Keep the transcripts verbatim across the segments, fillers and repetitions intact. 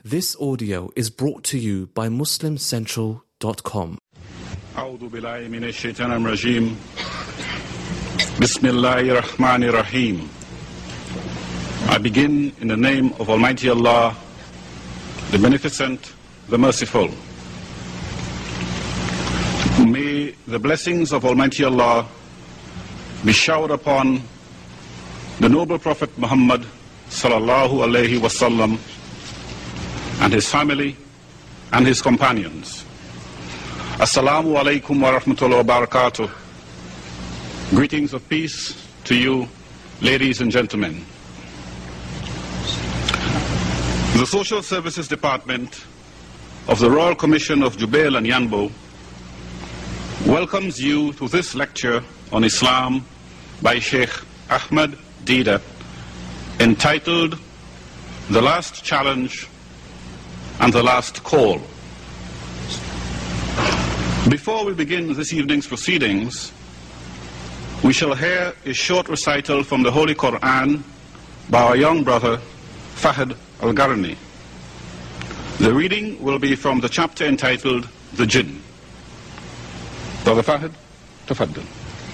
This audio is brought to you by Muslim Central dot com. أعوذ بالله من الشيطان الرجيم. بسم الله الرحمن الرحيم. I begin in the name of Almighty Allah, the Beneficent, the Merciful. May the blessings of Almighty Allah be showered upon the noble Prophet Muhammad sallallahu alaihi wasallam and his family and his companions. Assalamu alaikum wa rahmatullahi wa barakatuh. Greetings of peace to you, ladies and gentlemen. The Social Services Department of the Royal Commission of Jubail and Yanbo welcomes you to this lecture on Islam by Sheikh Ahmed Deedat, entitled The Last Challenge and the Last Call. Before we begin this evening's proceedings, we shall hear a short recital from the Holy Quran by our young brother, Fahad Al-Garni. The reading will be from the chapter entitled The Jinn. Brother Fahad, tafaddal.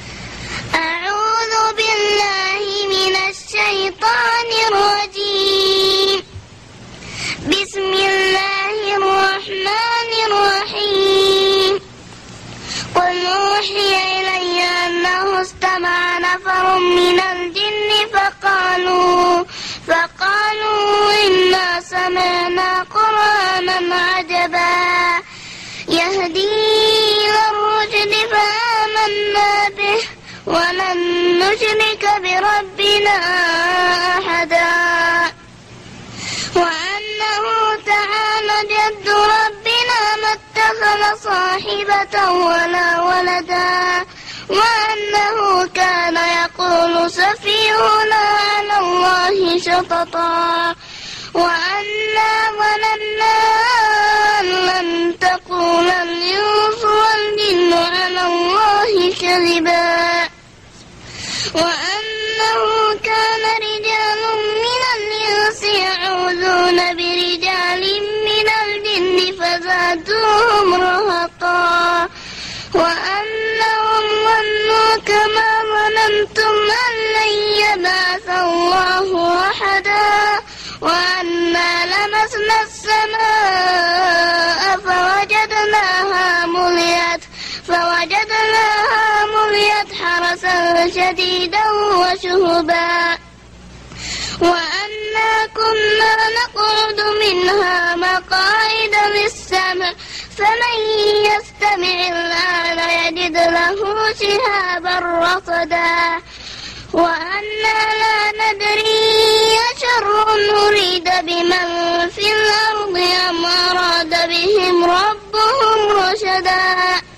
أعوذ بالله من الشيطان الرجيم. بسم الله الرحمن الرحيم. قل أوحي إلي أنه استمع نفر من الجن فقالوا فقالوا إنا سمعنا قرآنا عجبا يهدي إلى الرشد فآمنا به ولن نشرك بربنا أحدا وأنه تعالى جد ربنا ما اتخذ صاحبة ولا ولدا وأنه كان يقول سفيهنا على الله شططا وأنا ظننا أن لن تقول الإنس والجن على الله كذبا وأنه كان رجال من الإنس يعوذون برجال من الجن فزادوهم رهقا وأنهم ظنوا كما ظننتم أن لن يبعث الله أحدا وأنا لمسنا السماء فوجدناها مليت فوجدناها مليت حرسا شديدا وشهبا وأنا كنا نقعد منها مقاعد للسمع فمن يستمع الآن يجد له شهابا رصدا وأنا لا ندري أشر نريد بمن في الأرض أم أراد بهم ربهم رشدا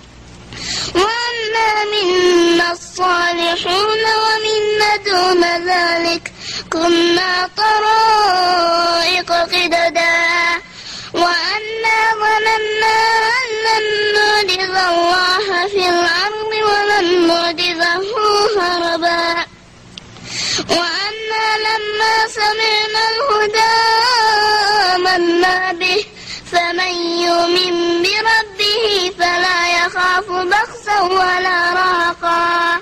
وأنا منا الصالحون ومنا دون ذلك كنا طرائق قددا وأنا ظننا أن لن نعجز الله في الأرض ولن نعجزه هربا وأنا لما سمعنا الهدى آمنا به فمن يؤمن بربه فلا يخاف بخسا ولا رهقا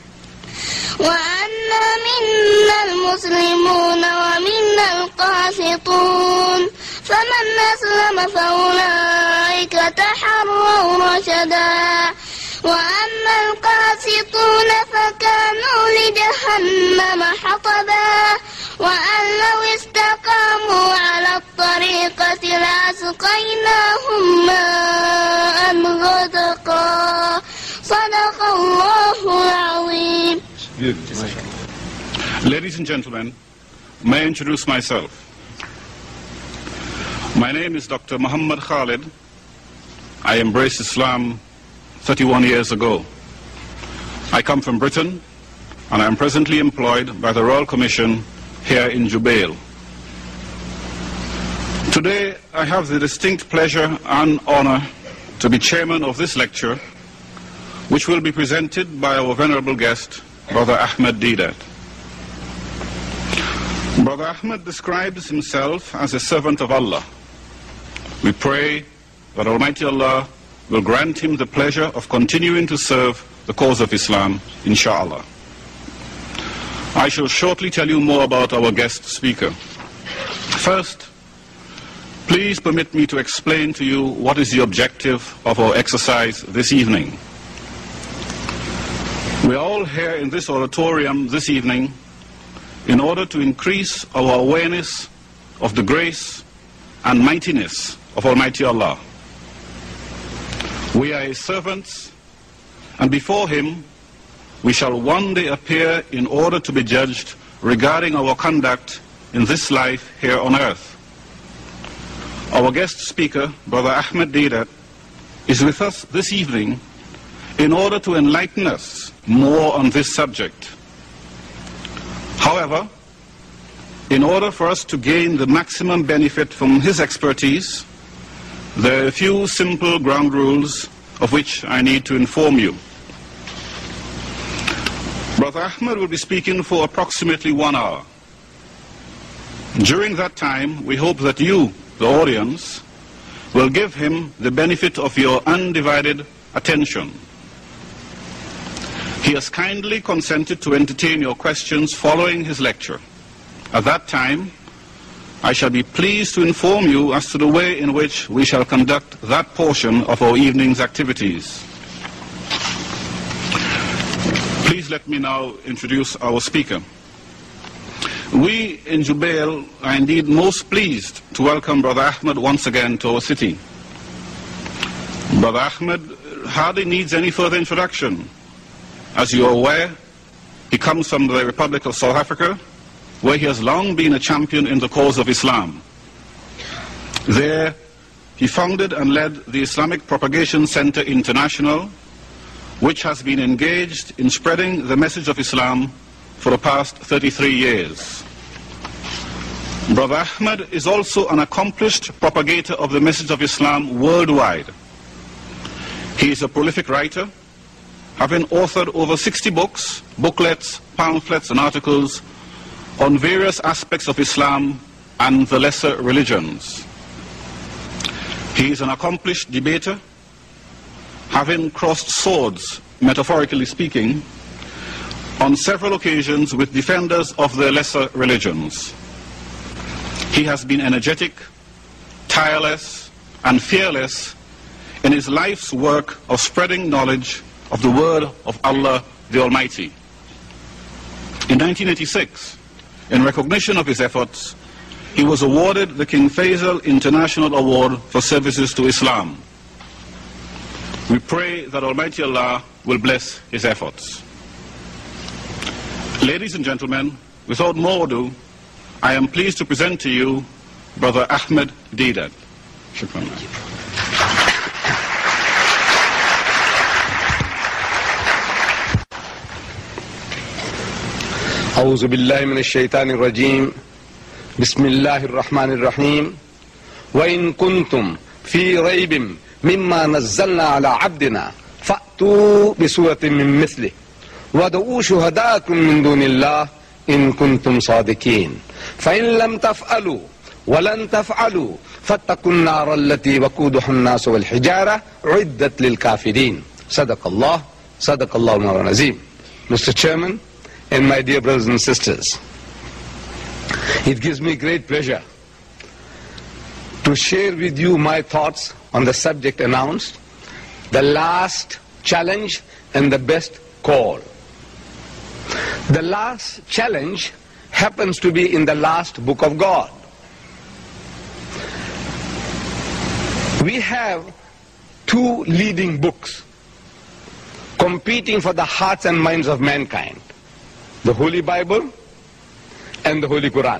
وأنا منا المسلمون ومنا القاسطون فمن أسلم فأولئك تحروا رشدا وأما القاسطون فكانوا لجهنم حطبا وأن لو استقاموا على الطريقة لأسقيناهم ماء غدقا صدق الله العظيم. Ladies and gentlemen, may I introduce myself. My name is Doctor Muhammad Khalid. I embraced Islam thirty-one years ago. I come from Britain and I am presently employed by the Royal Commission here in Jubail. Today I have the distinct pleasure and honor to be chairman of this lecture, which will be presented by our venerable guest, Brother Ahmed Deedat. Brother Ahmed describes himself as a servant of Allah, We pray that Almighty Allah will grant him the pleasure of continuing to serve the cause of Islam, inshallah. I shall shortly tell you more about our guest speaker. First, please permit me to explain to you what is the objective of our exercise this evening. We are all here in this auditorium this evening in order to increase our awareness of the grace and mightiness of Almighty Allah. We are His servants, and before Him we shall one day appear in order to be judged regarding our conduct in this life here on earth. Our guest speaker, Brother Ahmed Deedat, is with us this evening in order to enlighten us more on this subject. However, in order for us to gain the maximum benefit from his expertise, there are a few simple ground rules of which I need to inform you. Brother Ahmed will be speaking for approximately one hour. During that time, we hope that you, the audience, will give him the benefit of your undivided attention. He has kindly consented to entertain your questions following his lecture. At that time, I shall be pleased to inform you as to the way in which we shall conduct that portion of our evening's activities. Please let me now introduce our speaker. We in Jubail are indeed most pleased to welcome Brother Ahmed once again to our city. Brother Ahmed hardly needs any further introduction. As you are aware, he comes from the Republic of South Africa, where he has long been a champion in the cause of Islam. There, he founded and led the Islamic Propagation Center International, which has been engaged in spreading the message of Islam for the past thirty-three years. Brother Ahmed is also an accomplished propagator of the message of Islam worldwide. He is a prolific writer, having authored over sixty books, booklets, pamphlets, and articles on various aspects of Islam and the lesser religions. He is an accomplished debater, having crossed swords, metaphorically speaking, on several occasions with defenders of the lesser religions. He has been energetic, tireless, and fearless in his life's work of spreading knowledge of the word of Allah the Almighty. In nineteen eighty-six, in recognition of his efforts, he was awarded the King Faisal International Award for services to Islam. We pray that Almighty Allah will bless his efforts. Ladies and gentlemen, without more ado, I am pleased to present to you Brother Ahmed Deedat. Shukran. أعوذ بالله من الشيطان الرجيم بسم الله الرحمن الرحيم وإن كنتم في ريب مما نزلنا على عبدنا فأتوا بسورة من مثله وادعوا شهداءكم من دون الله إن كنتم صادقين فإن لم تفعلوا ولن تفعلوا فاتقوا النار التي وقودها الناس والحجارة عدت للكافرين صدق الله صدق الله مولانا العظيم. Mister Chairman and my dear brothers and sisters, it gives me great pleasure to share with you my thoughts on the subject announced, the last challenge and the best call. The last challenge happens to be in the last book of God. We have two leading books competing for the hearts and minds of mankind: the Holy Bible and the Holy Quran.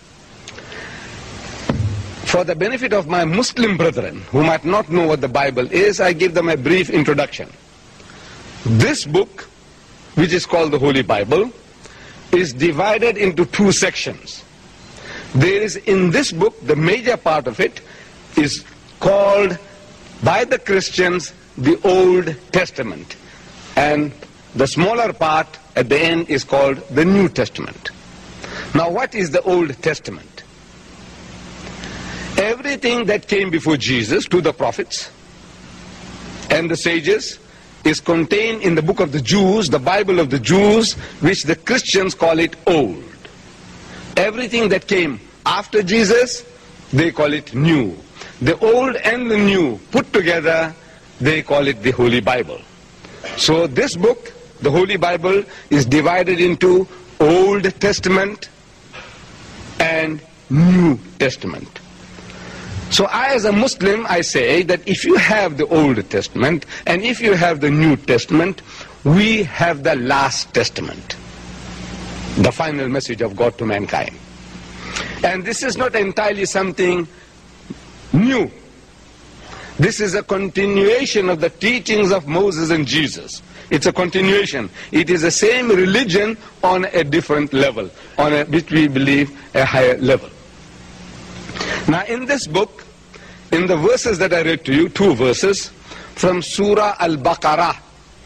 For the benefit of my Muslim brethren who might not know what the Bible is, I give them a brief introduction. This book, which is called the Holy Bible, is divided into two sections. There is, in this book, the major part of it is called by the Christians the Old Testament, and the smaller part at the end is called the New Testament. Now, what is the Old Testament? Everything that came before Jesus to the prophets and the sages is contained in the book of the Jews, the Bible of the Jews, which the Christians call it old. Everything that came after Jesus, they call it new. The old and the new put together, they call it the Holy Bible. So this book, the Holy Bible, is divided into Old Testament and New Testament. So I, as a Muslim, I say that if you have the Old Testament and if you have the New Testament, we have the last testament, the final message of God to mankind. And this is not entirely something new. This is a continuation of the teachings of Moses and Jesus. It's a continuation. It is the same religion on a different level, on a, which we believe, a higher level. Now in this book, in the verses that I read to you, two verses from Surah Al-Baqarah.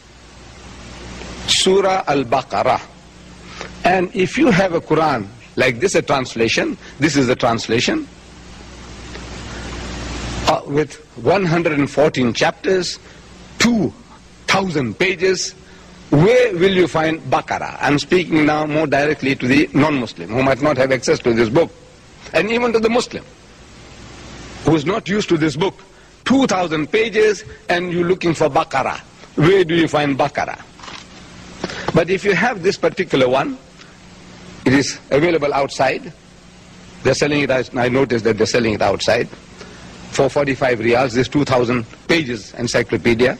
Surah Al-Baqarah. And if you have a Quran like this, a translation, this is the translation, uh, with one hundred fourteen chapters, two thousand pages, where will you find Baqarah? I'm speaking now more directly to the non-Muslim who might not have access to this book, and even to the Muslim who is not used to this book. two thousand pages and you're looking for Baqarah. Where do you find Baqarah? But if you have this particular one, it is available outside. They're selling it, I noticed that they're selling it outside for forty-five riyals, this two thousand pages encyclopedia.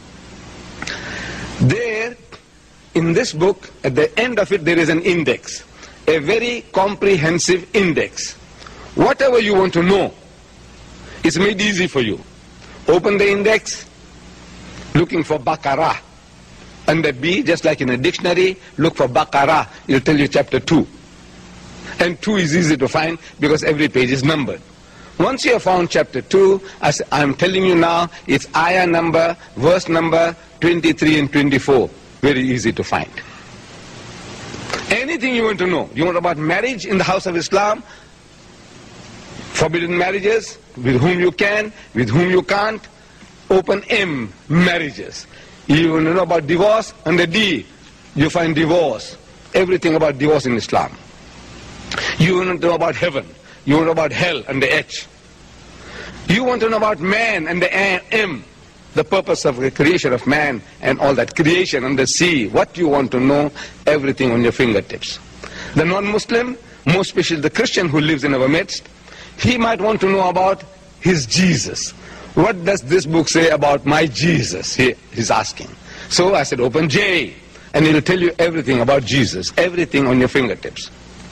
There, in this book, at the end of it, there is an index, a very comprehensive index. Whatever you want to know, it's made easy for you. Open the index, looking for Baqarah. Under B, just like in a dictionary, look for Baqarah, it'll tell you chapter two. And two is easy to find because every page is numbered. Once you have found chapter two, as I'm telling you now, it's ayah number, verse number twenty-three and twenty-four. Very easy to find. Anything you want to know, you want about marriage in the house of Islam, forbidden marriages, with whom you can, with whom you can't, open M, marriages. You want to know about divorce, under D, you find divorce. Everything about divorce in Islam. You want to know about heaven. You want to know about hell, under H. You want to know about man, under M, the purpose of the creation of man and all that creation, under C. What you want to know, everything on your fingertips. The non-Muslim, more especially the Christian who lives in our midst, he might want to know about his Jesus. What does this book say about my Jesus? He, he's asking. So I said, open J, and it'll tell you everything about Jesus, everything on your fingertips.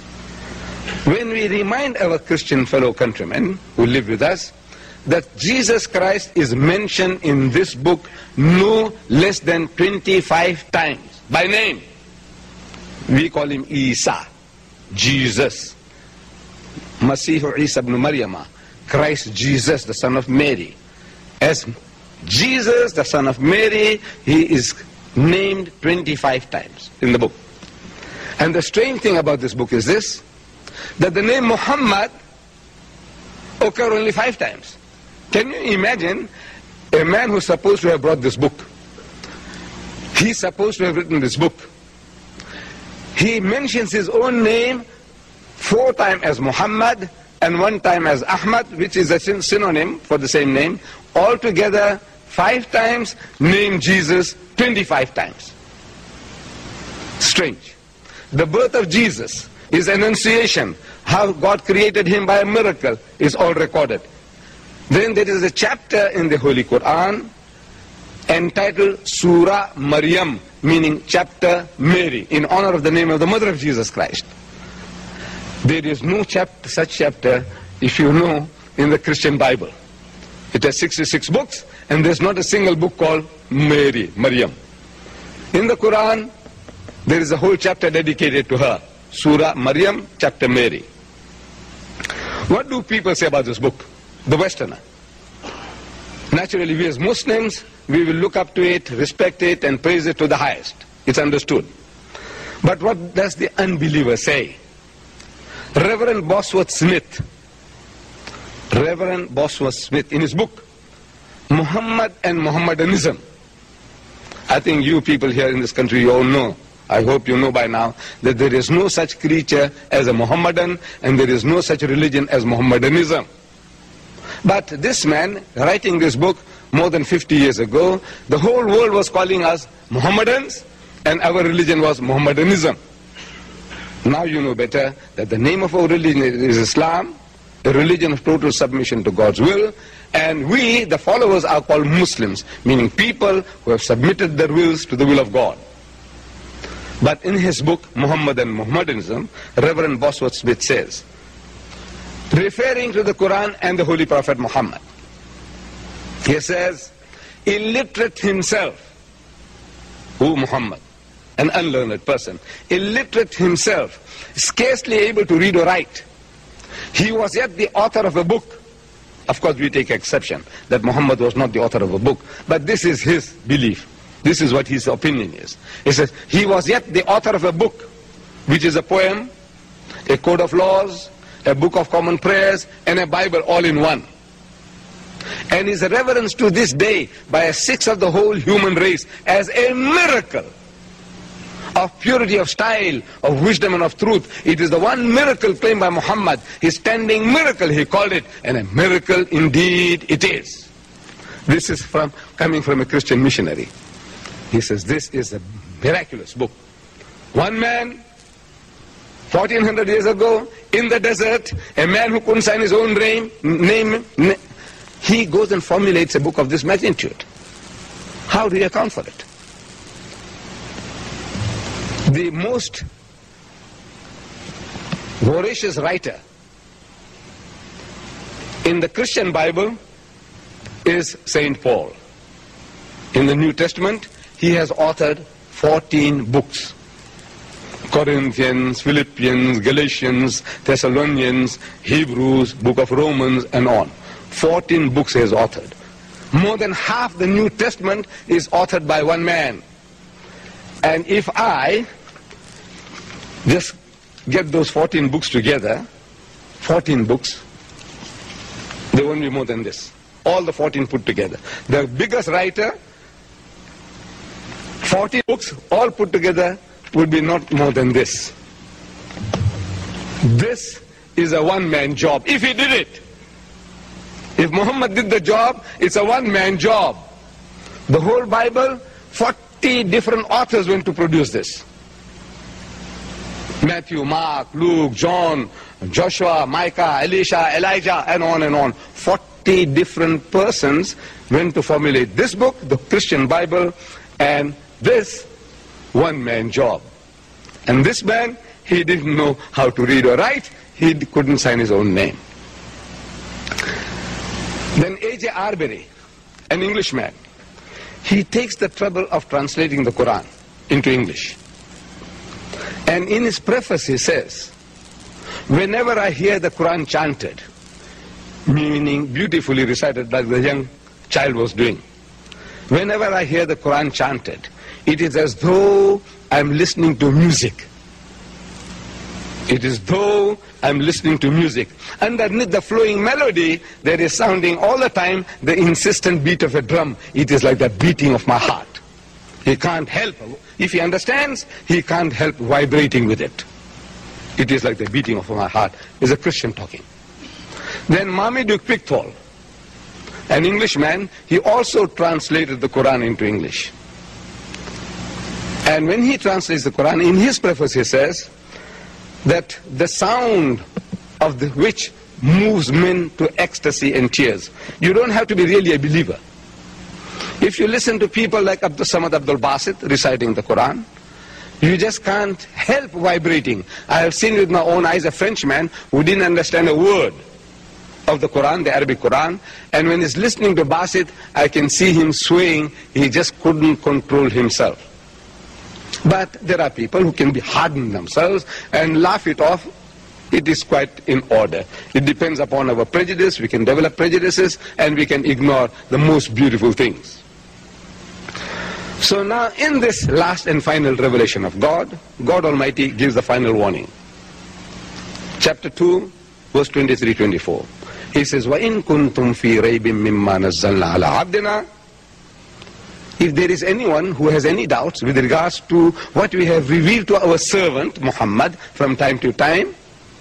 When we remind our Christian fellow countrymen who live with us that Jesus Christ is mentioned in this book no less than twenty-five times, by name. We call him Isa, Jesus. Masihu Isa ibn Maryam, Christ Jesus, the son of Mary. As Jesus, the son of Mary, he is named twenty-five times in the book. And the strange thing about this book is this, that the name Muhammad occurs only five times. Can you imagine a man who's supposed to have brought this book? He's supposed to have written this book. He mentions his own name four times as Muhammad and one time as Ahmad, which is a synonym for the same name. Altogether, five times, name Jesus twenty-five times. Strange. The birth of Jesus, his annunciation, how God created him by a miracle, is all recorded. Then there is a chapter in the Holy Quran entitled Surah Maryam, meaning chapter Mary, in honor of the name of the mother of Jesus Christ. There is no chapter, such chapter, if you know, in the Christian Bible. It has sixty-six books, and there's not a single book called Mary, Maryam. In the Quran, there is a whole chapter dedicated to her. Surah Maryam, chapter Mary. What do people say about this book? The Westerner. Naturally, we as Muslims, we will look up to it, respect it, and praise it to the highest. It's understood. But what does the unbeliever say? Reverend Bosworth Smith, Reverend Bosworth Smith, in his book, Muhammad and Mohammedanism. I think you people here in this country, you all know, I hope you know by now, that there is no such creature as a Mohammedan, and there is no such religion as Mohammedanism. But this man, writing this book more than fifty years ago, the whole world was calling us Mohammedans, and our religion was Mohammedanism. Now you know better that the name of our religion is Islam, a religion of total submission to God's will, and we, the followers, are called Muslims, meaning people who have submitted their wills to the will of God. But in his book, Muhammad and Mohammedanism, Reverend Bosworth Smith says, referring to the Quran and the Holy Prophet Muhammad, he says, illiterate himself, who Muhammad, an unlearned person, illiterate himself, scarcely able to read or write, he was yet the author of a book. Of course, we take exception that Muhammad was not the author of a book, but this is his belief. This is what his opinion is. He says, he was yet the author of a book, which is a poem, a code of laws, a book of common prayers, and a Bible all in one. And is reverenced to this day by a sixth of the whole human race as a miracle of purity of style, of wisdom and of truth. It is the one miracle claimed by Muhammad, his standing miracle he called it, and a miracle indeed it is. This is from coming from a Christian missionary. He says this is a miraculous book. One man, fourteen hundred years ago, in the desert, a man who couldn't sign his own name, name, he goes and formulates a book of this magnitude. How do you account for it? The most voracious writer in the Christian Bible is Saint Paul. In the New Testament, he has authored fourteen books. Corinthians, Philippians, Galatians, Thessalonians, Hebrews, Book of Romans, and on. fourteen books he has authored. More than half the New Testament is authored by one man. And if I just get those fourteen books together, fourteen books, there won't be more than this. All the fourteen put together. The biggest writer, fourteen books, all put together, would be not more than this. This is a one-man job, if he did it. If Muhammad did the job, it's a one-man job. The whole Bible, forty different authors went to produce this. Matthew, Mark, Luke, John, Joshua, Micah, Elisha, Elijah, and on and on. forty different persons went to formulate this book, the Christian Bible, and this one-man job. And this man, he didn't know how to read or write. He couldn't sign his own name. Then A J Arbery, an Englishman, he takes the trouble of translating the Quran into English. And in his preface he says, whenever I hear the Quran chanted, meaning beautifully recited like the young child was doing, whenever I hear the Quran chanted, it is as though I'm listening to music. It is though I'm listening to music. Underneath the flowing melody, there is sounding all the time the insistent beat of a drum. It is like the beating of my heart. He can't help. If he understands, he can't help vibrating with it. It is like the beating of my heart. Is a Christian talking. Then Marmaduke Pickthall, an Englishman, he also translated the Quran into English. And when he translates the Quran, in his preface he says that the sound of the which moves men to ecstasy and tears. You don't have to be really a believer. If you listen to people like Abdul Samad Abdul Basit reciting the Quran, you just can't help vibrating. I have seen with my own eyes a Frenchman who didn't understand a word of the Quran, the Arabic Quran, and when he's listening to Basit, I can see him swaying. He just couldn't control himself. But there are people who can be hardened themselves and laugh it off. It is quite in order. It depends upon our prejudice. We can develop prejudices and we can ignore the most beautiful things. So now in this last and final revelation of God, God Almighty gives the final warning. Chapter two, verse twenty-three twenty-four. He says, وَإِن كُنْتُمْ فِي رَيْبٍ مِّمَّا نَزَّلْنَا عَلَىٰ عَبْدِنَا. If there is anyone who has any doubts with regards to what we have revealed to our servant Muhammad from time to time,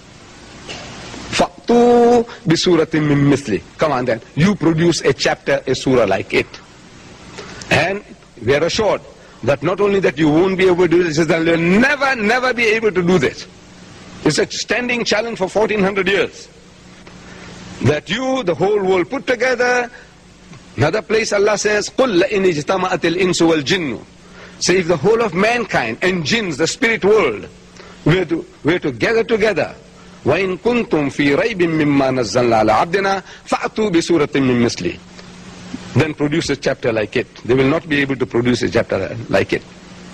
فَأْتُوا بِسُورَةٍ مِّن مِثْلِهِ. Come on then, you produce a chapter, a surah like it. And we are assured that not only that you won't be able to do this, that you'll never, never be able to do this. It's a standing challenge for fourteen hundred years. That you, the whole world put together. Another place Allah says, قُلْ لَإِنِ اجْتَمَعَتِ الْإِنسُ وَالْجِنُّ. Say if the whole of mankind and jinns, the spirit world, were to, were to gather together, وَإِن كُنْتُمْ فِي رَيْبٍ مِّمَّا نَزَّلْنَا عَلَىٰ عَبْدِنَا فَأْتُوا بِسُورَةٍ مِّن مِثْلِهِ. Then produce a chapter like it. They will not be able to produce a chapter like it.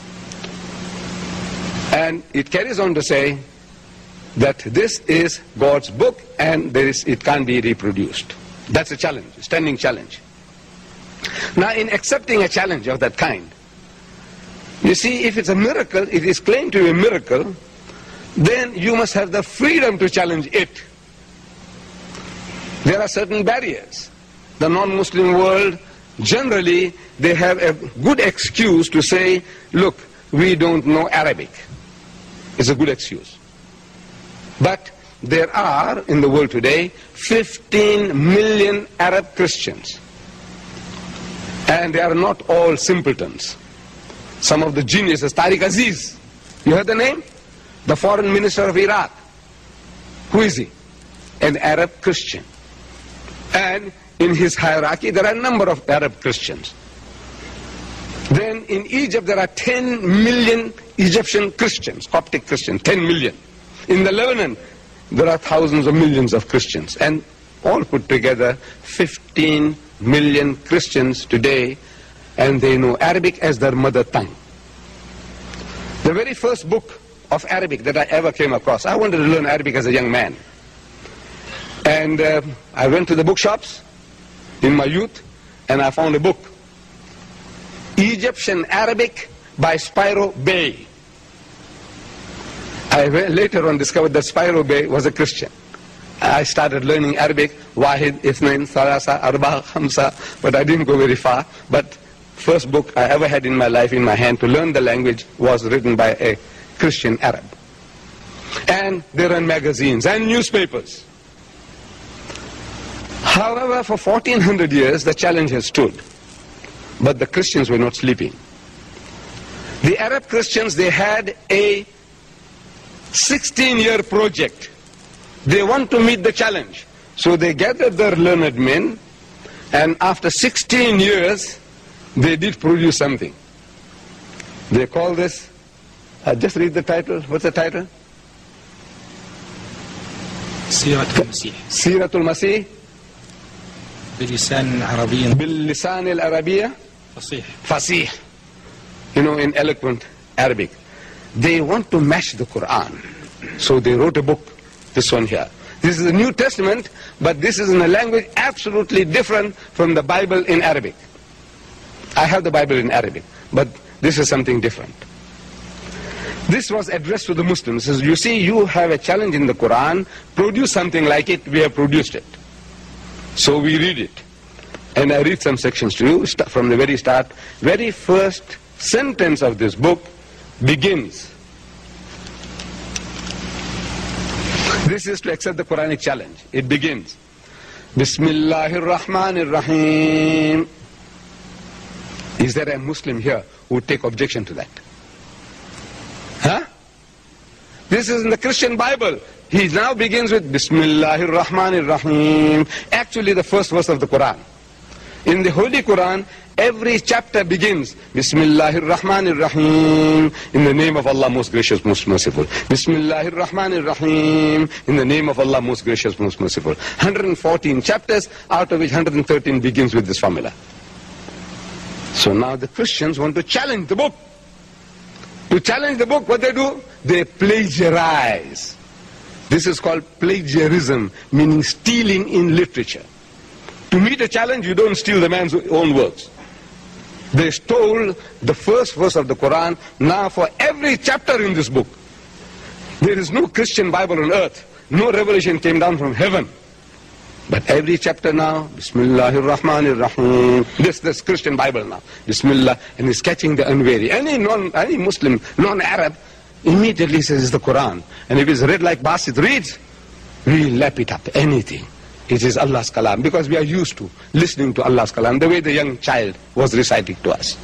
And it carries on to say that this is God's book and there is, it can't be reproduced. That's a challenge, a standing challenge. Now in accepting a challenge of that kind, you see, if it's a miracle, it is claimed to be a miracle, then you must have the freedom to challenge it. There are certain barriers. The non-Muslim world, generally, they have a good excuse to say, look, we don't know Arabic. It's a good excuse. But there are, in the world today, fifteen million Arab Christians. And they are not all simpletons. Some of the geniuses, Tariq Aziz, you heard the name? The foreign minister of Iraq. Who is he? An Arab Christian. And in his hierarchy, there are a number of Arab Christians. Then in Egypt, there are ten million Egyptian Christians, Coptic Christians, ten million. In the Lebanon, there are thousands of millions of Christians. And all put together, fifteen million Christians today, and they know Arabic as their mother tongue. The very first book of Arabic that I ever came across, I wanted to learn Arabic as a young man. And uh, I went to the bookshops in my youth, and I found a book, Egyptian Arabic by Spiro Bey. I later on discovered that Spiro Bey was a Christian. I started learning Arabic, Wahid, Ithnain, Thalasa, Arba, Khamsa, but I didn't go very far. But first book I ever had in my life in my hand to learn the language was written by a Christian Arab. And they run magazines and newspapers. However, for fourteen hundred years, the challenge has stood. But the Christians were not sleeping. The Arab Christians, they had a sixteen-year project. They want to meet the challenge. So they gathered their learned men, and after sixteen years, they did produce something. They call this, uh, just read the title. What's the title? Siratul Masih. Siratul Masih. بلسان عربي باللسان العربية فصيح. فصيح. You know, in eloquent Arabic. They want to match the Quran. So they wrote a book, this one here. This is the New Testament, but this is in a language absolutely different from the Bible in Arabic. I have the Bible in Arabic, but this is something different. This was addressed to the Muslims. Says, you see, you have a challenge in the Quran, produce something like it, we have produced it. So we read it. And I read some sections to you from the very start. Very first sentence of this book begins. This is to accept the Quranic challenge. It begins. Bismillahir Rahmanir Rahim. Is there a Muslim here who would take objection to that? Huh? This is in the Christian Bible. He now begins with Bismillahir Rahmanir Rahim. Actually the first verse of the Quran. In the Holy Quran, every chapter begins Bismillahir Rahmanir Rahim, in the name of Allah most gracious, most merciful. Bismillahir Rahmanir Rahim, in the name of Allah most gracious, most merciful. one hundred fourteen chapters, out of which one hundred thirteen begins with this formula. So now the Christians want to challenge the book. To challenge the book, what they do? They plagiarize. This is called plagiarism, meaning stealing in literature. To meet a challenge, you don't steal the man's own words. They stole the first verse of the Quran. Now for every chapter in this book, there is no Christian Bible on earth. No revelation came down from heaven. But every chapter now, Bismillahir Rahmanir Rahim, this, this Christian Bible now, Bismillah, and is catching the unwary. Any non, any Muslim, non-Arab, immediately says it's the Quran. And if it's read like Basit reads, we lap it up, anything. It is Allah's Kalam, because we are used to listening to Allah's Kalam, the way the young child was reciting to us.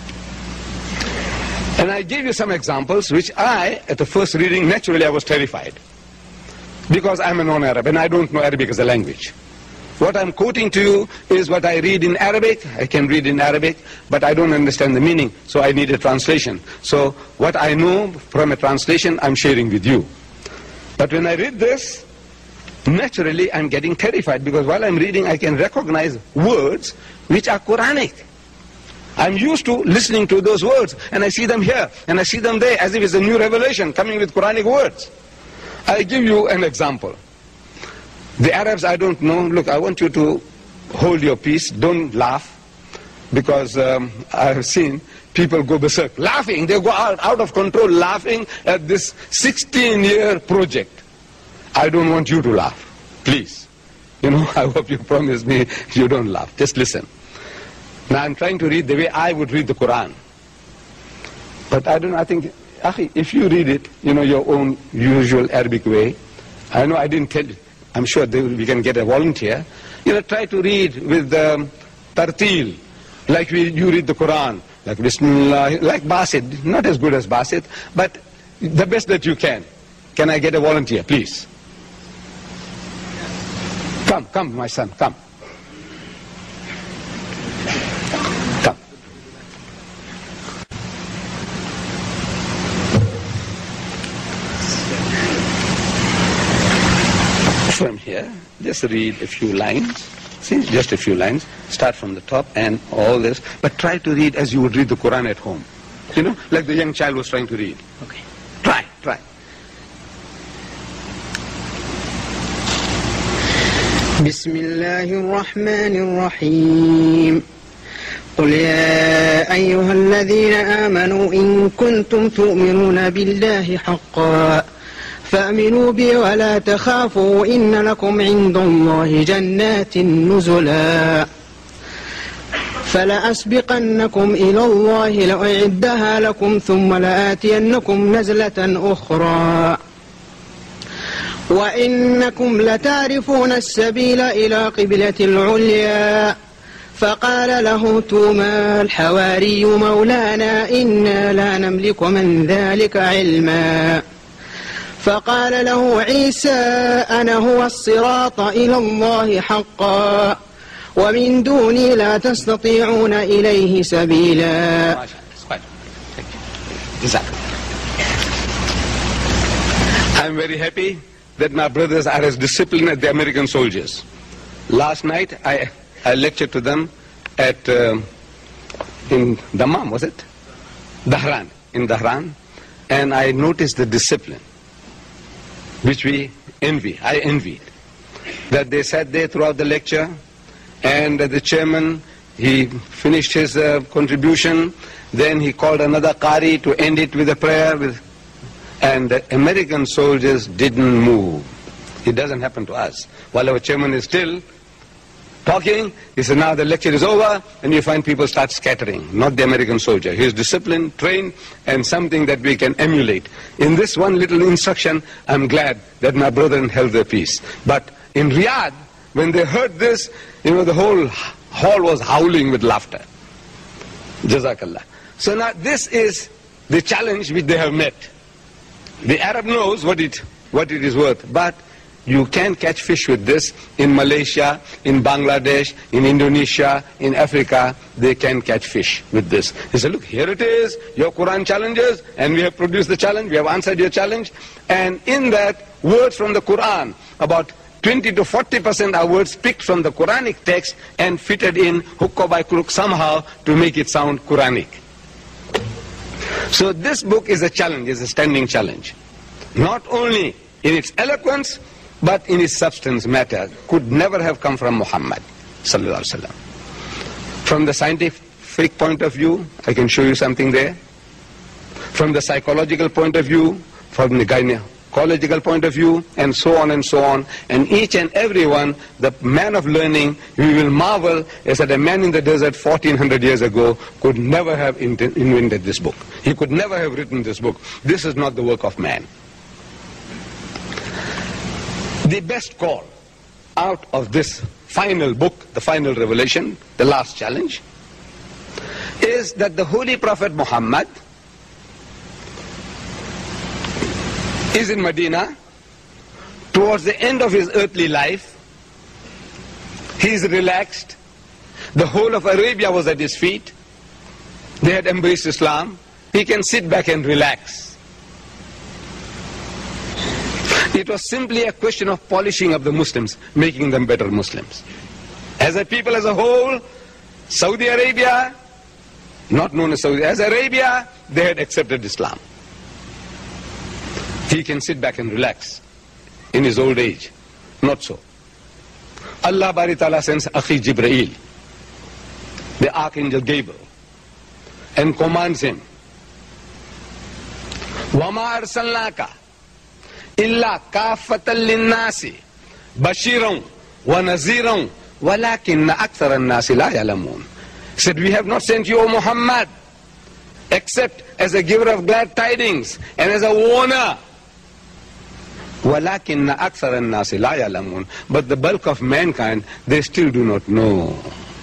And I gave you some examples, which I, at the first reading, naturally I was terrified. Because I'm a non-Arab, and I don't know Arabic as a language. What I'm quoting to you is what I read in Arabic. I can read in Arabic, but I don't understand the meaning, so I need a translation. So what I know from a translation, I'm sharing with you. But when I read this, naturally I'm getting terrified, because while I'm reading, I can recognize words which are Quranic. I'm used to listening to those words, and I see them here, and I see them there, as if it's a new revelation coming with Quranic words. I'll give you an example. The Arabs, I don't know. Look, I want you to hold your peace. Don't laugh, because um, I have seen people go berserk, laughing. They go out, out of control, laughing at this sixteen-year project. I don't want you to laugh, please. You know, I hope you promise me you don't laugh. Just listen. Now I'm trying to read the way I would read the Quran. But I don't know, I think, Akhi, if you read it, you know, your own usual Arabic way, I know I didn't tell you, I'm sure they will, we can get a volunteer. You know, try to read with um, tartil, like we, you read the Quran, like Bismillah, like Basit, not as good as Basit, but the best that you can. Can I get a volunteer, please? Come, come, my son, come. Come. From here, just read a few lines. See, just a few lines. Start from the top and all this. But try to read as you would read the Quran at home. You know, like the young child was trying to read. Okay. Try, try. بسم الله الرحمن الرحيم قل يا أيها الذين آمنوا إن كنتم تؤمنون بالله حقا فآمنوا بي ولا تخافوا إن لكم عند الله جنات نزلا فلأسبقنكم إلى الله لأعدها لكم ثم لآتينكم نزلة أخرى وإنكم لتعرفون السبيل إلى قبلة العليا فقال له توما الحواري مولانا إنا لا نملك من ذلك علما فقال له عيسى أنا هو الصراط إلى الله حقا ومن دوني لا تستطيعون إليه سبيلا. I'm very happy that my brothers are as disciplined as the American soldiers. Last night I, I lectured to them at uh, in Dammam, was it? Dhahran, in Dhahran, and I noticed the discipline which we envy, I envied. That they sat there throughout the lecture, and the chairman, he finished his uh, contribution, then he called another qari to end it with a prayer, with, and the American soldiers didn't move. It doesn't happen to us. While our chairman is still talking, he said, now the lecture is over, and you find people start scattering. Not the American soldier. He is disciplined, trained, and something that we can emulate. In this one little instruction, I'm glad that my brethren held their peace. But in Riyadh, when they heard this, you know, the whole hall was howling with laughter. Jazakallah. So now this is the challenge which they have met. The Arab knows what it, what it is worth, but you can catch fish with this in Malaysia, in Bangladesh, in Indonesia, in Africa. They can catch fish with this. He said, look, here it is, your Quran challenges, and we have produced the challenge, we have answered your challenge. And in that, words from the Quran, about twenty to forty percent are words picked from the Quranic text and fitted in hook or by crook somehow to make it sound Quranic. So this book is a challenge, is a standing challenge. Not only in its eloquence, but in its substance matter, could never have come from Muhammad sallallahu alaihi wasallam. From the scientific point of view, I can show you something there. From the psychological point of view, from the gyne ecological point of view, and so on and so on. And each and every one, the man of learning, we will marvel is that a man in the desert fourteen hundred years ago could never have invented this book. He could never have written this book. This is not the work of man. The best call out of this final book, the final revelation, the last challenge, is that the Holy Prophet Muhammad is in Medina towards the end of his earthly life. He is relaxed. The whole of Arabia was at his feet. They had embraced Islam. He can sit back and relax. It was simply a question of polishing up the Muslims, making them better Muslims. As a people as a whole, Saudi Arabia, not known as Saudi, as Arabia, they had accepted Islam. He can sit back and relax in his old age. Not so. Allah Bari Ta'ala sends Akhi Jibreel, the Archangel Gabriel, and commands him, وَمَا أَرْسَلْنَاكَ إِلَّا كَافَّةً لِلنَّاسِ بَشِيرًا وَنَذِيرًا وَلَكِنَّ أَكْثَرَ النَّاسِ لَا يَعْلَمُونَ. He said, we have not sent you, O Muhammad, except as a giver of glad tidings and as a warner. وَلَكِنَّ أَكْثَرَ النَّاسِ لَا يَعْلَمُونَ. But the bulk of mankind, they still do not know.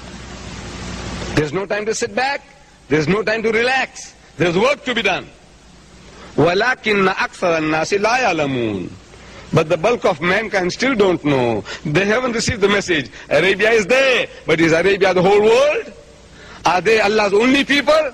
There's no time to sit back. There's no time to relax. There's work to be done. وَلَكِنَّ أَكْثَرَ النَّاسِ لَا يَعْلَمُونَ. But the bulk of mankind still don't know. They haven't received the message. Arabia is there, but is Arabia the whole world? Are they Allah's only people?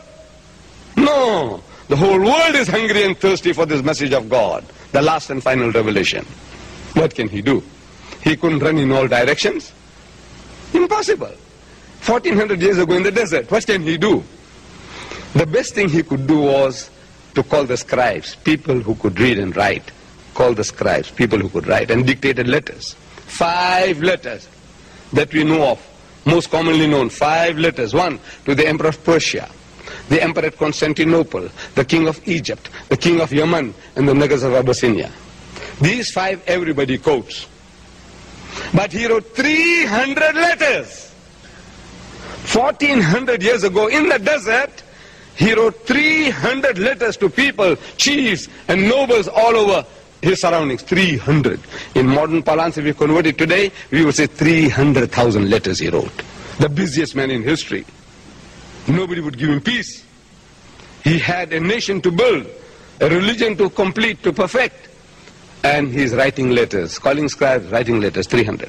No. The whole world is hungry and thirsty for this message of God, the last and final revelation. What can he do? He couldn't run in all directions. Impossible. fourteen hundred years ago in the desert, what can he do? The best thing he could do was to call the scribes, people who could read and write. Call the scribes, people who could write, and dictated letters. Five letters that we know of, most commonly known. Five letters. One to the Emperor of Persia, the Emperor of Constantinople, the King of Egypt, the King of Yemen, and the Nagas of Abyssinia. These five everybody quotes. But he wrote three hundred letters. fourteen hundred years ago in the desert, he wrote three hundred letters to people, chiefs and nobles all over his surroundings. three hundred. In modern parlance, if we convert it today, we would say three hundred thousand letters he wrote. The busiest man in history. Nobody would give him peace. He had a nation to build, a religion to complete, to perfect. And he's writing letters, calling scribes, writing letters, three hundred.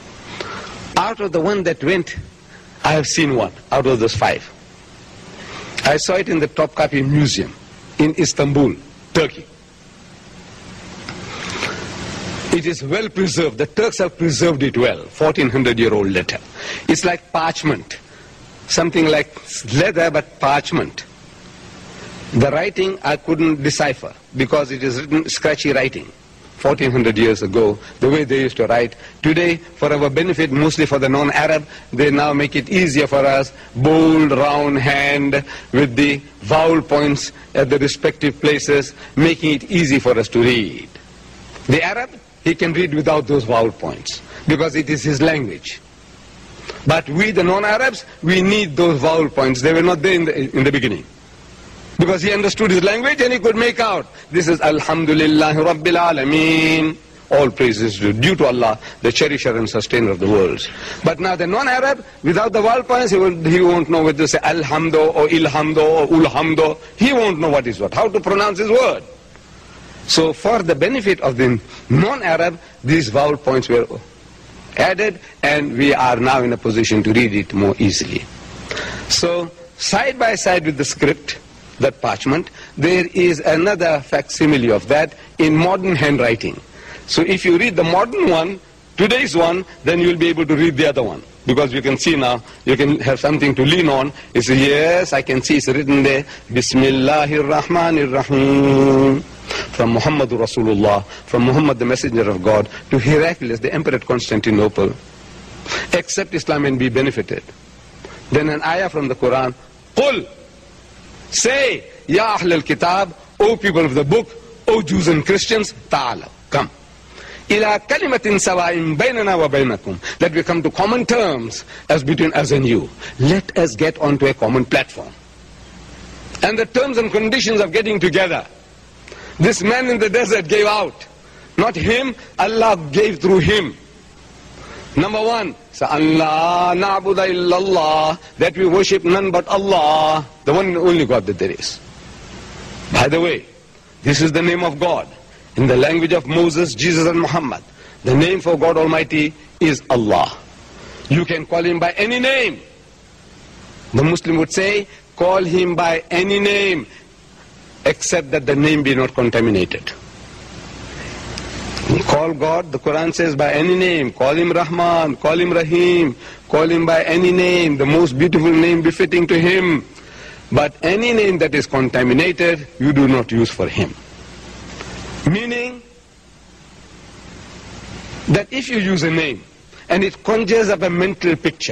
Out of the one that went, I have seen one, out of those five. I saw it in the Topkapi Museum in Istanbul, Turkey. It is well preserved. The Turks have preserved it well. fourteen hundred year old letter. It's like parchment. Something like leather but parchment. The writing I couldn't decipher because it is written scratchy writing. fourteen hundred years ago, the way they used to write. Today, for our benefit, mostly for the non-Arab, they now make it easier for us. Bold, round hand with the vowel points at the respective places, making it easy for us to read. The Arab, he can read without those vowel points because it is his language. But we, the non-Arabs, we need those vowel points. They were not there in the, in the beginning. Because he understood his language and he could make out, this is Alhamdulillah Rabbil Alameen. All praises due to Allah, the cherisher and sustainer of the worlds. But now the non-Arab, without the vowel points, he, will, he won't know whether to say Alhamdo or Ilhamdo or Ulhamdo. He won't know what is what, how to pronounce his word. So for the benefit of the non-Arab, these vowel points were added and we are now in a position to read it more easily. So side by side with the script, that parchment, there is another facsimile of that in modern handwriting. So if you read the modern one, today's one, then you will be able to read the other one. Because you can see now, you can have something to lean on. You say, yes, I can see it's written there, Bismillahir Rahmanir Rahim. From Muhammad Rasulullah, from Muhammad the Messenger of God, to Heraclius, the Emperor at Constantinople. Accept Islam and be benefited. Then an ayah from the Quran, Qul, say, Ya Ahl al-Kitab, O people of the book, O Jews and Christians, ta'alaw, come. Ila kalimatin sawa'in baynana wa baynakum, that we come to common terms as between us and you. Let us get onto a common platform. And the terms and conditions of getting together, this man in the desert gave out. Not him, Allah gave through him. Number one, Allah na'budu illallah, that we worship none but Allah, the one and only God that there is. By the way, this is the name of God. In the language of Moses, Jesus and Muhammad, the name for God Almighty is Allah. You can call him by any name. The Muslim would say, call him by any name, except that the name be not contaminated. Call God, the Quran says, by any name. Call him Rahman, call him Rahim, call him by any name, the most beautiful name befitting to him. But any name that is contaminated, you do not use for him. Meaning that if you use a name and it conjures up a mental picture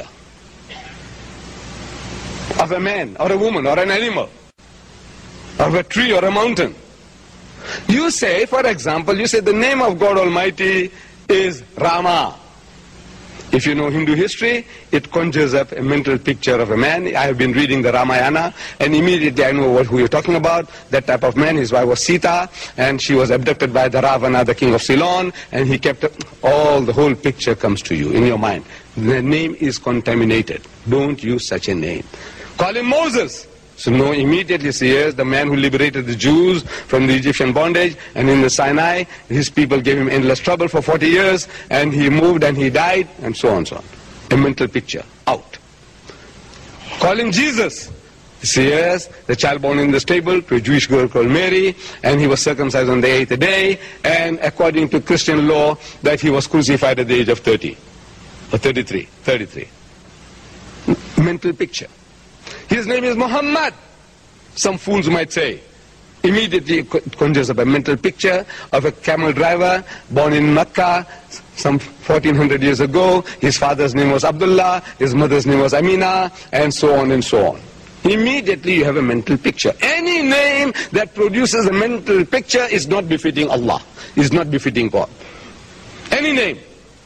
of a man or a woman or an animal, of a tree or a mountain, you say, for example, you say the name of God Almighty is Rama. If you know Hindu history, it conjures up a mental picture of a man. I have been reading the Ramayana, and immediately I know what who you're talking about. That type of man, his wife was Sita, and she was abducted by the Ravana, the king of Ceylon, and he kept all, the whole picture comes to you in your mind. The name is contaminated. Don't use such a name. Call him Moses. So no, immediately say, yes, the man who liberated the Jews from the Egyptian bondage, and in the Sinai, his people gave him endless trouble for forty years, and he moved and he died, and so on and so on. A mental picture, out. Call him Jesus. Say, yes, the child born in the stable to a Jewish girl called Mary, and he was circumcised on the eighth day, and according to Christian law, that he was crucified at the age of thirty, or thirty-three, thirty-three. Mental picture. His name is Muhammad. Some fools might say. Immediately it conjures up a mental picture of a camel driver born in Mecca some fourteen hundred years ago. His father's name was Abdullah, his mother's name was Amina, and so on and so on. Immediately you have a mental picture. Any name that produces a mental picture is not befitting Allah, is not befitting God. Any name.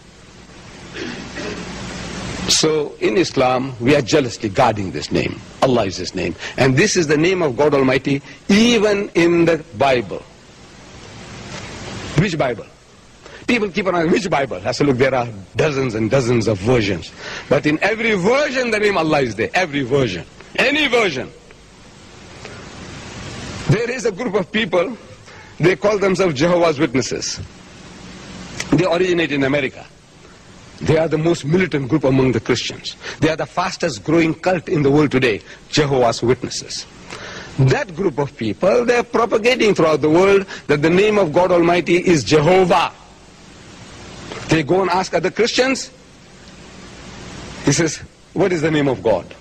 So in Islam, we are jealously guarding this name. Allah is his name. And this is the name of God Almighty, even in the Bible. Which Bible? People keep on asking, which Bible? I say, look, there are dozens and dozens of versions. But in every version, the name Allah is there. Every version. Any version. There is a group of people, they call themselves Jehovah's Witnesses. They originate in America. They are the most militant group among the Christians. They are the fastest growing cult in the world today, Jehovah's Witnesses. That group of people, they are propagating throughout the world that the name of God Almighty is Jehovah. They go and ask other Christians. He says, what is the name of God?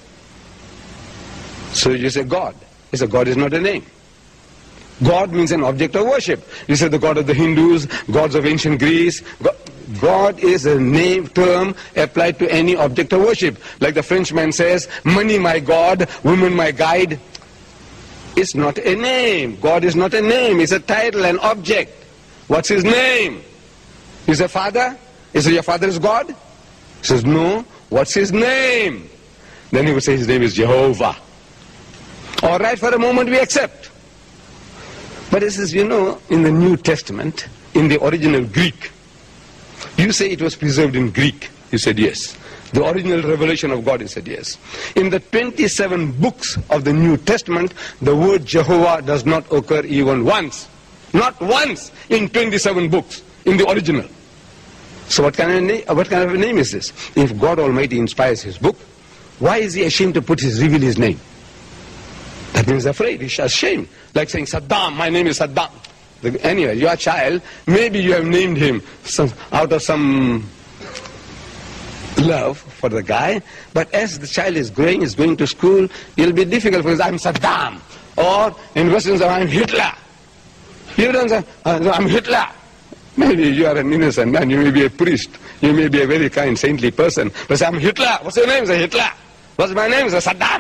So you say God. He said, God is not a name. God means an object of worship. You say the God of the Hindus, gods of ancient Greece. God, God is a name, term applied to any object of worship. Like the Frenchman says, money my God, woman my guide. It's not a name. God is not a name. It's a title, an object. What's his name? He's a father? Is it your father is God? He says, no. What's his name? Then he would say his name is Jehovah. All right, for a moment we accept. But it says, you know, in the New Testament, in the original Greek, you say it was preserved in Greek. You said yes. The original revelation of God, you said yes. In the twenty-seven books of the New Testament, the word Jehovah does not occur even once. Not once in twenty-seven books in the original. So what kind of name, what kind of a name is this? If God Almighty inspires his book, why is he ashamed to put his, reveal his name? That means afraid, he's ashamed. Like saying, Saddam, my name is Saddam. Anyway, your child, maybe you have named him some, out of some love for the guy, but as the child is growing, is going to school, it'll be difficult for him. I'm Saddam. Or in Western, I'm Hitler. You don't say, I'm Hitler. Maybe you are an innocent man, you may be a priest, you may be a very kind, saintly person, but say, I'm Hitler. What's your name? Say, Hitler. What's my name? Say, Saddam.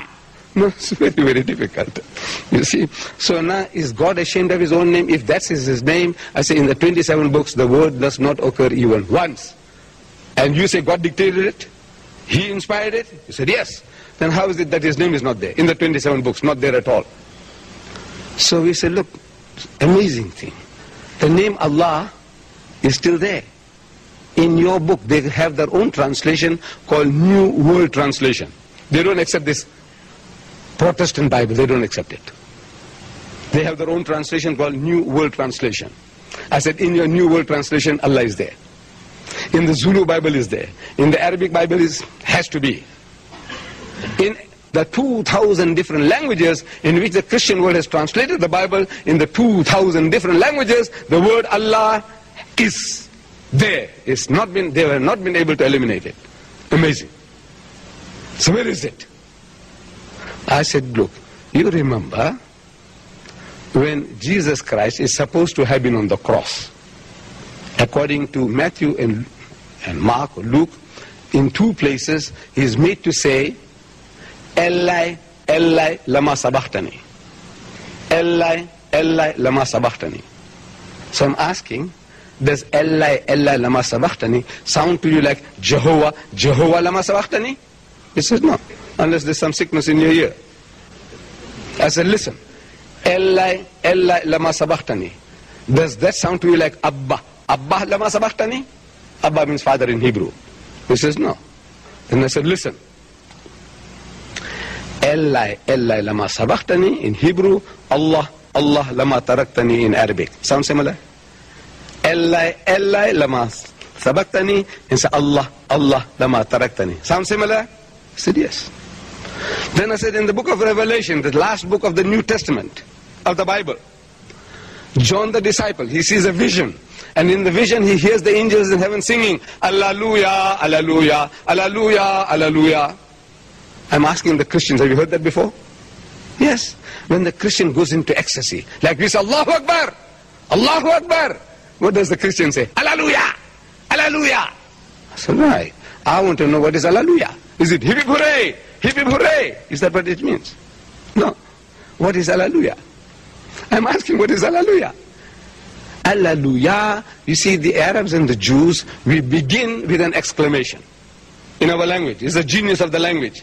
No, it's very, very difficult. You see, so now is God ashamed of his own name? If that's his, his name, I say in the twenty-seven books, the word does not occur even once. And you say God dictated it? He inspired it? You said yes. Then how is it that his name is not there? In the twenty-seven books, not there at all. So we say, look, amazing thing. The name Allah is still there. In your book, they have their own translation called New World Translation. They don't accept this Protestant Bible. They don't accept it. They have their own translation called New World Translation. I said, in your New World Translation, Allah is there. In the Zulu Bible is there. In the Arabic Bible is has to be. In the two thousand different languages in which the Christian world has translated the Bible, in the two thousand different languages, the word Allah is there. It's not been, they have not been able to eliminate it. Amazing. So where is it? I said, look, you remember when Jesus Christ is supposed to have been on the cross. According to Matthew and, and Mark or Luke, in two places he is made to say, Eli, Eli, lama sabachthani. Eli, Eli, lama sabachthani. So I'm asking, does Eli, Eli, lama sabachthani sound to you like Jehovah, Jehovah, lama sabachthani? He says, no, unless there's some sickness in your ear. I said, listen, Eli, Eli, lama sabachthani. Does that sound to you like Abba, Abba, lama sabachthani? Abba means father in Hebrew. He says, no. And I said, listen, Eli, Eli, lama sabachthani in Hebrew, Allah, Allah, lama taraktani in Arabic. Sound similar? Eli, Eli, lama sabachthani, and say Allah, Allah, lama taraktani. Sound similar? I said, yes. Then I said, in the book of Revelation, the last book of the New Testament, of the Bible, John the disciple, he sees a vision. And in the vision, he hears the angels in heaven singing, Alleluia, Alleluia, Alleluia, Alleluia. I'm asking the Christians, have you heard that before? Yes. When the Christian goes into ecstasy, like this, Allahu Akbar, Allahu Akbar. What does the Christian say? Alleluia, Alleluia. I said, right. I want to know what is Alleluia. Is it hip hip hooray, hip hip hooray? Is that what it means? No. What is Alleluia? I'm asking, what is Alleluia? Alleluia, you see, the Arabs and the Jews, we begin with an exclamation in our language. It's the genius of the language.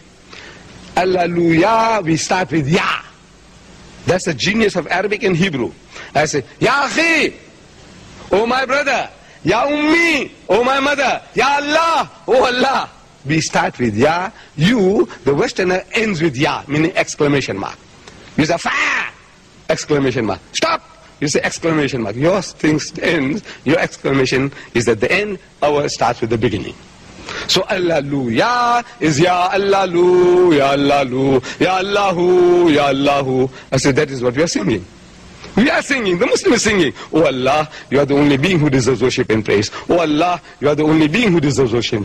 Alleluia, we start with Ya. That's the genius of Arabic and Hebrew. I say, Ya Akhi, oh my brother, Ya Ummi, oh my mother, Ya Allah, oh Allah. We start with Ya. You, the Westerner, ends with Ya, meaning exclamation mark. You say, fire! Exclamation mark. Stop! You say exclamation mark. Your things ends, your exclamation is at the end, ours starts with the beginning. So Alleluia is Ya Allahu, Ya Allahu, Ya Allahu, Ya Allahu. I said, that is what we are singing. We are singing, the Muslim is singing. Oh Allah, you are the only being who deserves worship and praise. Oh Allah, you are the only being who deserves worship.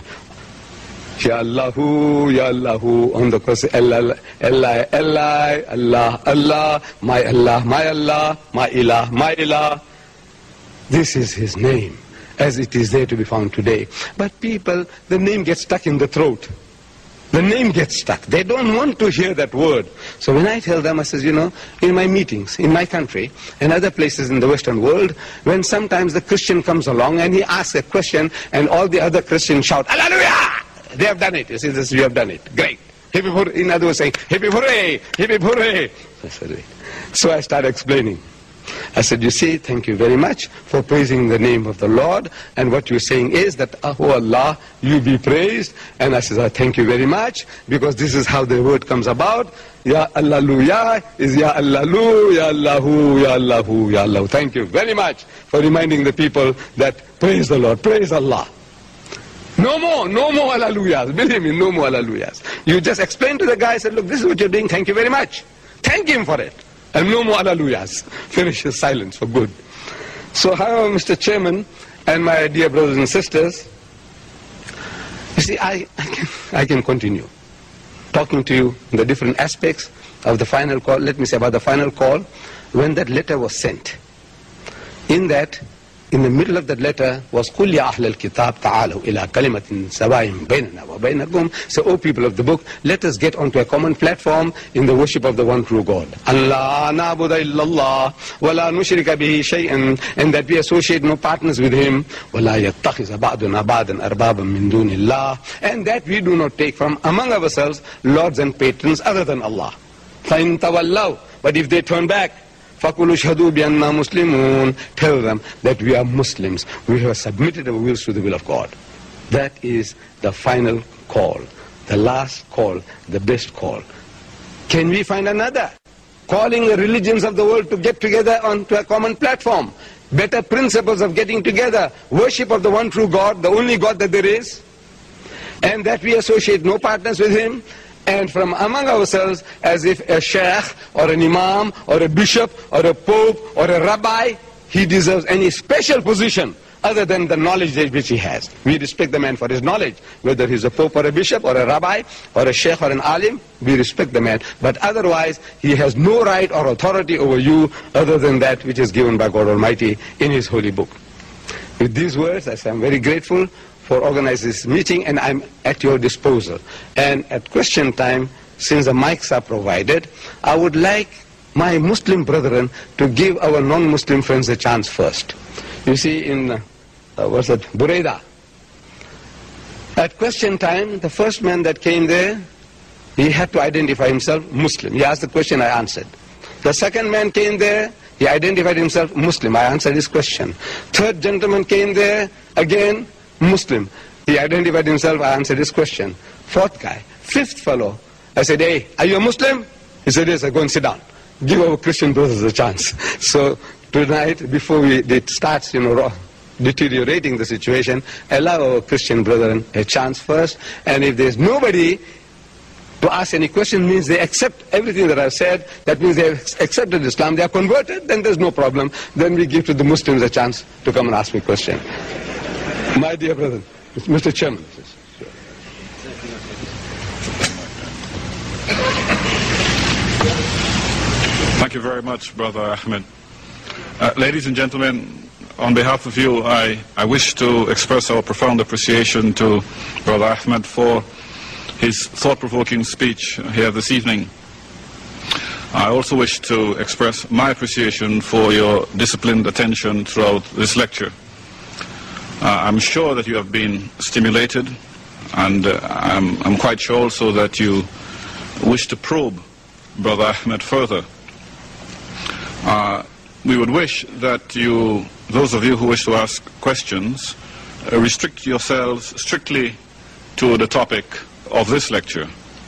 Ya Allahu, Ya Allahu, on the cross, Allah, Allah, Allah, Allah, Allah, my Allah, my Allah, my Ilah, my Ilah. This is his name, as it is there to be found today. But people, the name gets stuck in the throat. The name gets stuck. They don't want to hear that word. So when I tell them, I says, you know, in my meetings, in my country, and other places in the Western world, when sometimes the Christian comes along and he asks a question, and all the other Christians shout, Hallelujah! They have done it. You see this, you have done it. Great. Hip hip hooray. In other words, saying, hip hip hooray, hip hip hooray. So I started explaining. I said, you see, thank you very much for praising the name of the Lord. And what you're saying is that, oh Allah, you be praised. And I said, oh, thank you very much, because this is how the word comes about. Ya Alleluia is Ya Allahu, Ya Allahu, Ya Allahu, Ya Allahu. Thank you very much for reminding the people that praise the Lord, praise Allah. No more, no more hallelujahs. Believe me, no more hallelujahs. You just explain to the guy, said, look, this is what you're doing, thank you very much. Thank him for it. And no more hallelujahs. Finish his silence for good. So, however, Mister Chairman and my dear brothers and sisters, you see, I, I, can, I can continue talking to you the different aspects of the final call. Let me say about the final call. When that letter was sent, in that, in the middle of that letter was قُلْ يَا أَهْلَ الْكِتَابِ تَعَالَوْا إِلَىٰ كَلِمَةٍ سَوَاءٍ بَيْنَنَا وَبَيْنَكُمْ. So, O people of the book, let us get onto a common platform in the worship of the one true God. Allah na'budu illallah wa la nushrika bihi shay'an, and that we associate no partners with him. Wa la yattakhiza ba'duna ba'dan arbaban min dunillah, and that we do not take from among ourselves lords and patrons other than Allah. فَإِن تَوَلَّوْا, but if they turn back, فَقُلُوا اشْهَدُوا بِأَنَّا مُسْلِمُونَ, tell them that we are Muslims. We have submitted our wills to the will of God. That is the final call, the last call, the best call. Can we find another? Calling the religions of the world to get together onto a common platform. Better principles of getting together. Worship of the one true God, the only God that there is. And that we associate no partners with him. And from among ourselves, as if a sheikh or an imam or a bishop or a pope or a rabbi, he deserves any special position other than the knowledge which he has. We respect the man for his knowledge, whether he's a pope or a bishop or a rabbi or a sheikh or an alim, we respect the man. But otherwise, he has no right or authority over you other than that which is given by God Almighty in his holy book. With these words, I say I'm very grateful for organizing this meeting, and I'm at your disposal. And at question time, since the mics are provided, I would like my Muslim brethren to give our non-Muslim friends a chance first. You see, in, uh, what's that, Buraidah, at question time, the first man that came there, he had to identify himself Muslim. He asked the question, I answered. The second man came there, he identified himself Muslim. I answered his question. Third gentleman came there, again, Muslim. He identified himself, I answered his question. Fourth guy, fifth fellow, I said, hey, are you a Muslim? He said, yes, I go and sit down. Give our Christian brothers a chance. So tonight, before we, it starts, you know, deteriorating the situation, allow our Christian brethren a chance first. And if there's nobody to ask any question, means they accept everything that I've said, that means they have accepted Islam, they are converted, then there's no problem. Then we give to the Muslims a chance to come and ask me a question. My dear brother, Mister Chairman. Thank you very much, Brother Ahmed. Uh, ladies and gentlemen, on behalf of you, I, I wish to express our profound appreciation to Brother Ahmed for his thought-provoking speech here this evening. I also wish to express my appreciation for your disciplined attention throughout this lecture. Uh, I'm sure that you have been stimulated, and uh, I'm, I'm quite sure also that you wish to probe Brother Ahmed further. Uh, we would wish that you, those of you who wish to ask questions, uh, restrict yourselves strictly to the topic of this lecture.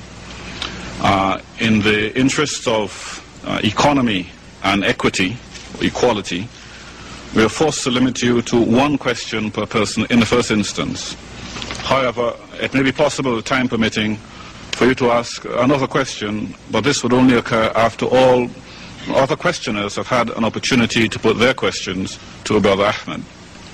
Uh, in the interest of uh, economy and equity, equality, we are forced to limit you to one question per person in the first instance. However, it may be possible, time permitting, for you to ask another question, but this would only occur after all other questioners have had an opportunity to put their questions to Brother Ahmed.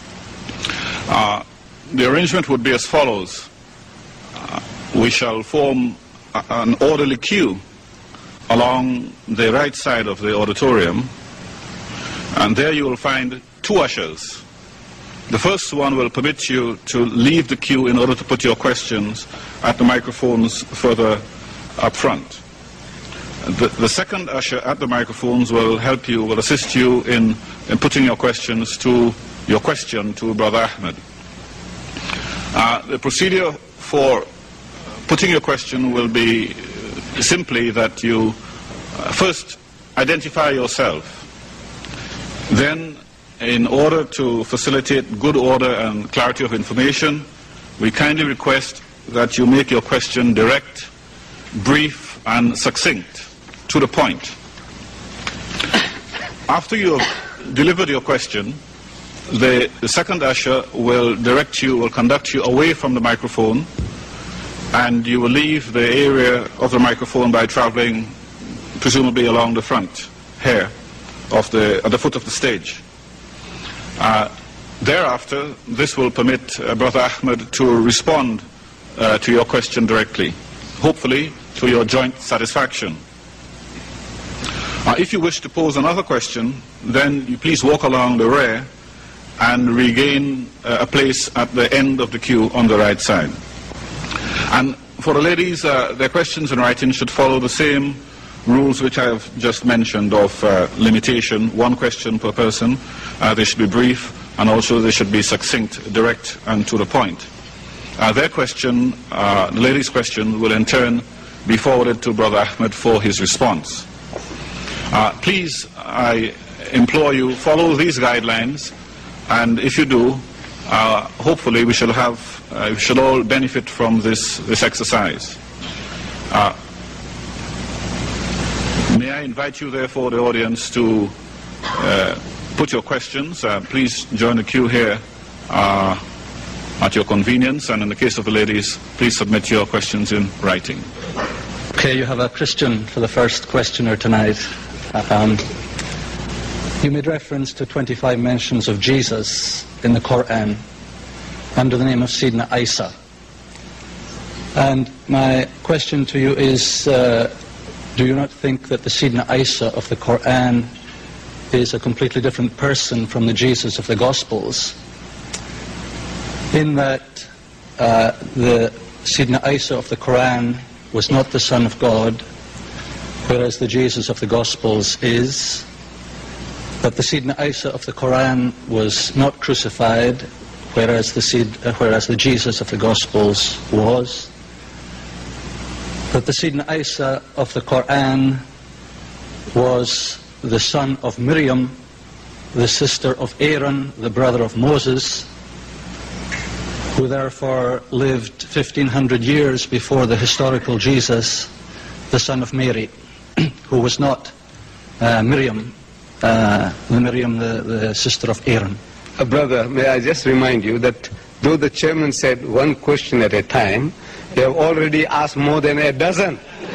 Uh, the arrangement would be as follows. Uh, we shall form a, an orderly queue along the right side of the auditorium, and there you will find two ushers. The first one will permit you to leave the queue in order to put your questions at the microphones further up front. The, the second usher at the microphones will help you, will assist you in, in putting your questions to, your question to Brother Ahmed. Uh, the procedure for putting your question will be simply that you uh, first identify yourself. Then, in order to facilitate good order and clarity of information, we kindly request that you make your question direct, brief, and succinct, to the point. After you have delivered your question, the, the second usher will direct you, will conduct you away from the microphone, and you will leave the area of the microphone by traveling presumably along the front here of the, at the foot of the stage. Uh, thereafter, this will permit uh, Brother Ahmed to respond uh, to your question directly, hopefully to your joint satisfaction. Uh, if you wish to pose another question, then you please walk along the rear and regain uh, a place at the end of the queue on the right side. And for the ladies, uh, their questions in writing should follow the same rules which I have just mentioned of uh, limitation, one question per person. Uh, they should be brief, and also they should be succinct, direct, and to the point. Uh, their question, uh, the lady's question, will in turn be forwarded to Brother Ahmed for his response. Uh, please, I implore you, follow these guidelines, and if you do, uh, hopefully we shall have, uh, we shall all benefit from this, this exercise. Uh, may I invite you, therefore, the audience, to uh, put your questions. Uh, please join the queue here uh, at your convenience, and in the case of the ladies, please submit your questions in writing. Okay, you have a Christian for the first questioner tonight. Um, you made reference to twenty-five mentions of Jesus in the Quran under the name of Sayyidina Isa. And my question to you is, uh, do you not think that the Sayyidina Isa of the Quran is a completely different person from the Jesus of the Gospels, in that uh, the Sayyidina Isa of the Quran was not the Son of God, whereas the Jesus of the Gospels is, that the Sayyidina Isa of the Quran was not crucified, whereas the, Sid, uh, whereas the Jesus of the Gospels was, that the Sayyidina Isa of the Quran was the son of Miriam, the sister of Aaron, the brother of Moses, who therefore lived fifteen hundred years before the historical Jesus, the son of Mary, who was not uh, Miriam, uh, the Miriam, the, the sister of Aaron. Uh, brother, may I just remind you that though the chairman said one question at a time, you have already asked more than a dozen.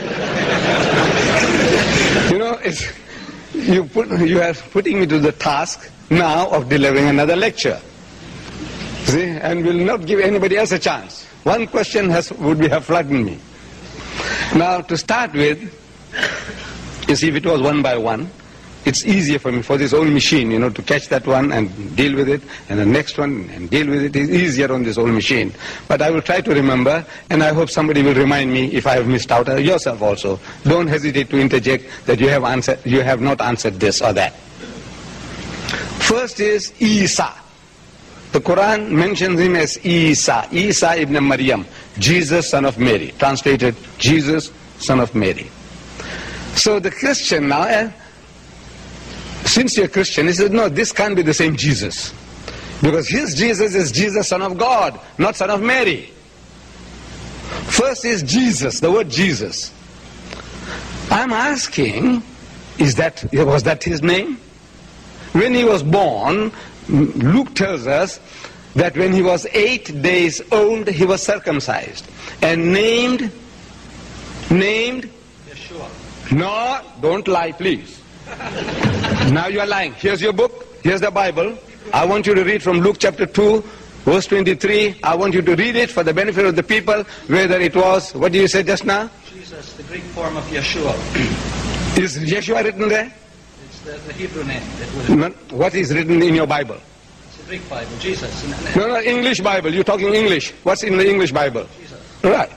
You know, it's, you, put, you are putting me to the task now of delivering another lecture. See, and will not give anybody else a chance. One question has, would be have flattened me. Now, to start with, you see, if it was one by one, it's easier for me, for this old machine, you know, to catch that one and deal with it, and the next one and deal with it is easier on this old machine. But I will try to remember, and I hope somebody will remind me if I have missed out, uh, yourself also. Don't hesitate to interject that you have answered, you have not answered this or that. First is Isa. The Quran mentions him as Isa, Isa ibn Maryam, Jesus, son of Mary. Translated, Jesus, son of Mary. So the Christian now, eh, since you're a Christian, he says, no, this can't be the same Jesus. Because his Jesus is Jesus, son of God, not son of Mary. First is Jesus, the word Jesus. I'm asking, is that, was that his name? When he was born, Luke tells us that when he was eight days old, he was circumcised and named, named Yeshua. No, don't lie, please. Now you are lying. Here's your book. Here's the Bible. I want you to read from Luke chapter two, verse twenty-three. I want you to read it for the benefit of the people, whether it was, what did you say just now? Jesus, the Greek form of Yeshua. Is Yeshua written there? It's the, the Hebrew name. It was No, what is written in your Bible? It's the Greek Bible, Jesus. No, no, English Bible. You're talking English. What's in the English Bible? Jesus. Right.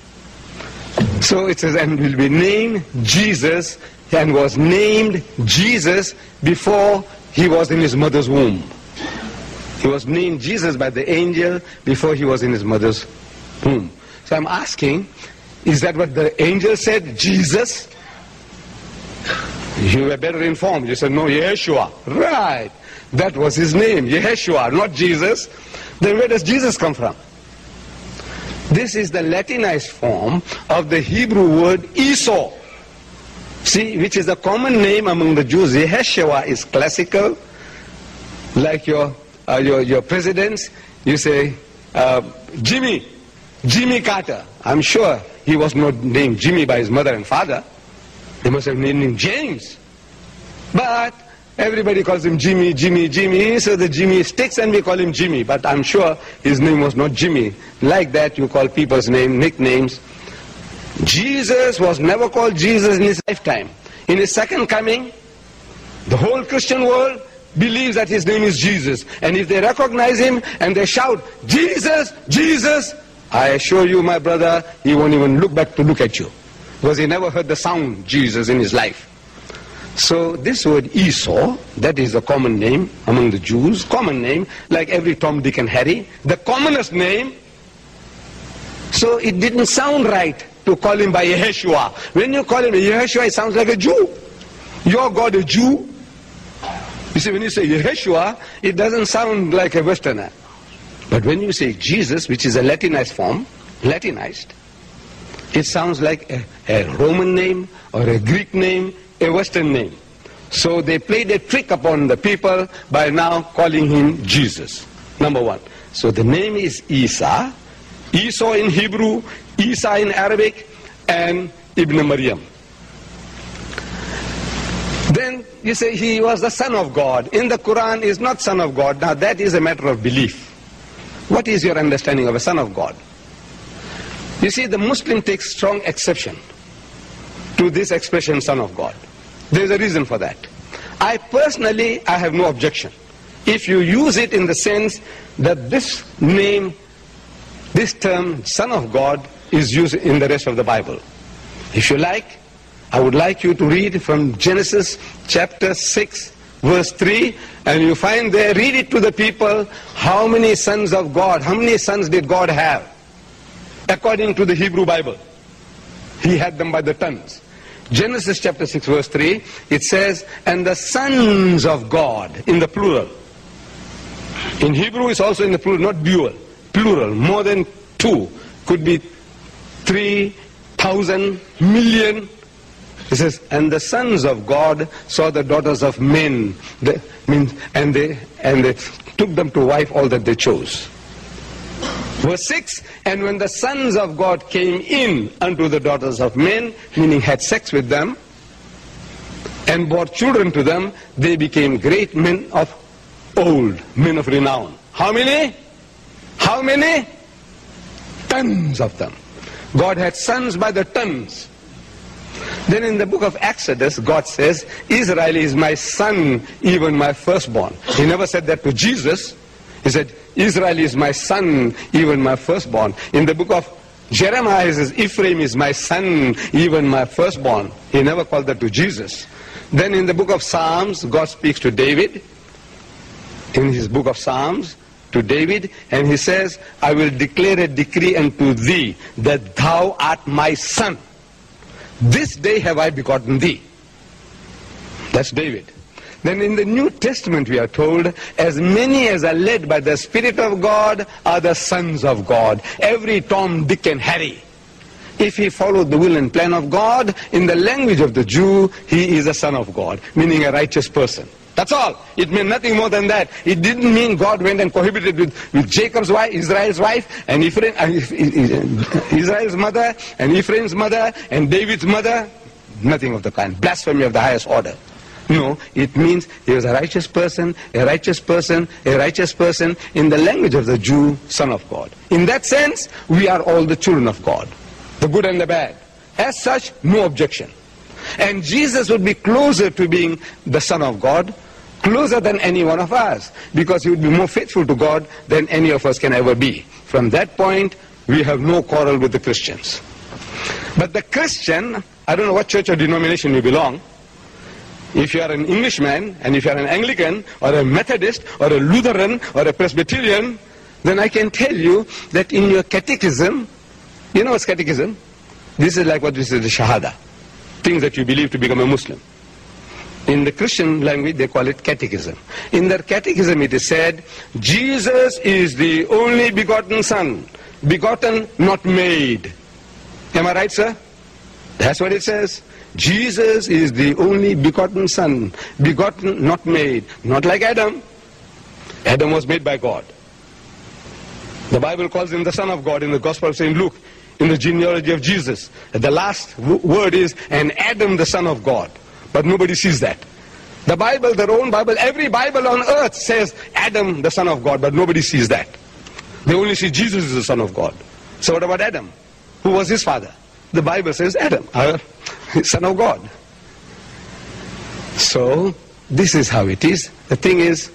So it says, and will be named Jesus, and was named Jesus before he was in his mother's womb. He was named Jesus by the angel before he was in his mother's womb. So I'm asking, is that what the angel said, Jesus? You were better informed. You said, no, Yeshua. Right. That was his name, Yeshua, not Jesus. Then where does Jesus come from? This is the Latinized form of the Hebrew word Esau. See, which is a common name among the Jews. Yeshua is classical, like your uh, your your presidents. You say uh, Jimmy, Jimmy Carter. I'm sure he was not named Jimmy by his mother and father. They must have named him James. But everybody calls him Jimmy, Jimmy, Jimmy. So the Jimmy sticks, and we call him Jimmy. But I'm sure his name was not Jimmy. Like that, you call people's name nicknames. Jesus was never called Jesus in his lifetime. In his second coming, the whole Christian world believes that his name is Jesus. And if they recognize him and they shout, Jesus, Jesus, I assure you, my brother, he won't even look back to look at you. Because he never heard the sound Jesus in his life. So this word Esau, that is a common name among the Jews, common name, like every Tom, Dick and Harry, the commonest name. So it didn't sound right to call him by Yeshua. When you call him Yeshua, it sounds like a Jew. Your God a Jew? You see, when you say Yeshua, it doesn't sound like a Westerner. But when you say Jesus, which is a Latinized form, Latinized, it sounds like a, a Roman name or a Greek name, a Western name. So they played a trick upon the people by now calling him Jesus. Number one. So the name is Isa, Esau in Hebrew, Isa in Arabic, and Ibn Maryam. Then you say he was the son of God. In the Quran is not son of God. Now that is a matter of belief. What is your understanding of a son of God? You see, the Muslim takes strong exception to this expression, son of God. There is a reason for that. I personally, I have no objection. If you use it in the sense that this name, this term, son of God, is used in the rest of the Bible. If you like, I would like you to read from Genesis chapter six, verse three, and you find there, read it to the people, how many sons of God, how many sons did God have? According to the Hebrew Bible, he had them by the tons. Genesis chapter six, verse three, it says, and the sons of God, in the plural. In Hebrew it's also in the plural, not dual, plural, more than two, could be three thousand million. It says, and the sons of God saw the daughters of men, they, means, and they and they took them to wife all that they chose. Verse six, and when the sons of God came in unto the daughters of men, meaning had sex with them, and bore children to them, they became great men of old, men of renown. How many? How many? Tons of them. God had sons by the tons. Then in the book of Exodus, God says, Israel is my son, even my firstborn. He never said that to Jesus. He said, Israel is my son, even my firstborn. In the book of Jeremiah, he says, Ephraim is my son, even my firstborn. He never called that to Jesus. Then in the book of Psalms, God speaks to David, in his book of Psalms, to David, and he says, I will declare a decree unto thee, that thou art my son. This day have I begotten thee. That's David. Then in the New Testament we are told, as many as are led by the Spirit of God are the sons of God. Every Tom, Dick and Harry. If he followed the will and plan of God, in the language of the Jew, he is a son of God, meaning a righteous person. That's all. It meant nothing more than that. It didn't mean God went and cohabited with, with Jacob's wife, Israel's wife, and Ephraim, uh, Israel's mother, and Ephraim's mother, and David's mother. Nothing of the kind. Blasphemy of the highest order. No, it means he was a righteous person, a righteous person, a righteous person, in the language of the Jew, son of God. In that sense, we are all the children of God, the good and the bad. As such, no objection. And Jesus would be closer to being the son of God, closer than any one of us, because he would be more faithful to God than any of us can ever be. From that point, we have no quarrel with the Christians. But the Christian, I don't know what church or denomination you belong. If you are an Englishman, and if you are an Anglican, or a Methodist, or a Lutheran, or a Presbyterian, then I can tell you that in your catechism, you know what's catechism? This is like what we say the Shahada, things that you believe to become a Muslim. In the Christian language, they call it catechism. In their catechism, it is said, Jesus is the only begotten Son, begotten, not made. Am I right, sir? That's what it says. Jesus is the only begotten Son, begotten, not made. Not like Adam. Adam was made by God. The Bible calls him the Son of God in the Gospel of Saint Luke, in the genealogy of Jesus. The last word is, and Adam the Son of God. But nobody sees that. The Bible, their own Bible, every Bible on earth says Adam the Son of God, but nobody sees that. They only see Jesus is the Son of God. So what about Adam? Who was his father? The Bible says Adam, uh, son of God. So, this is how it is. The thing is,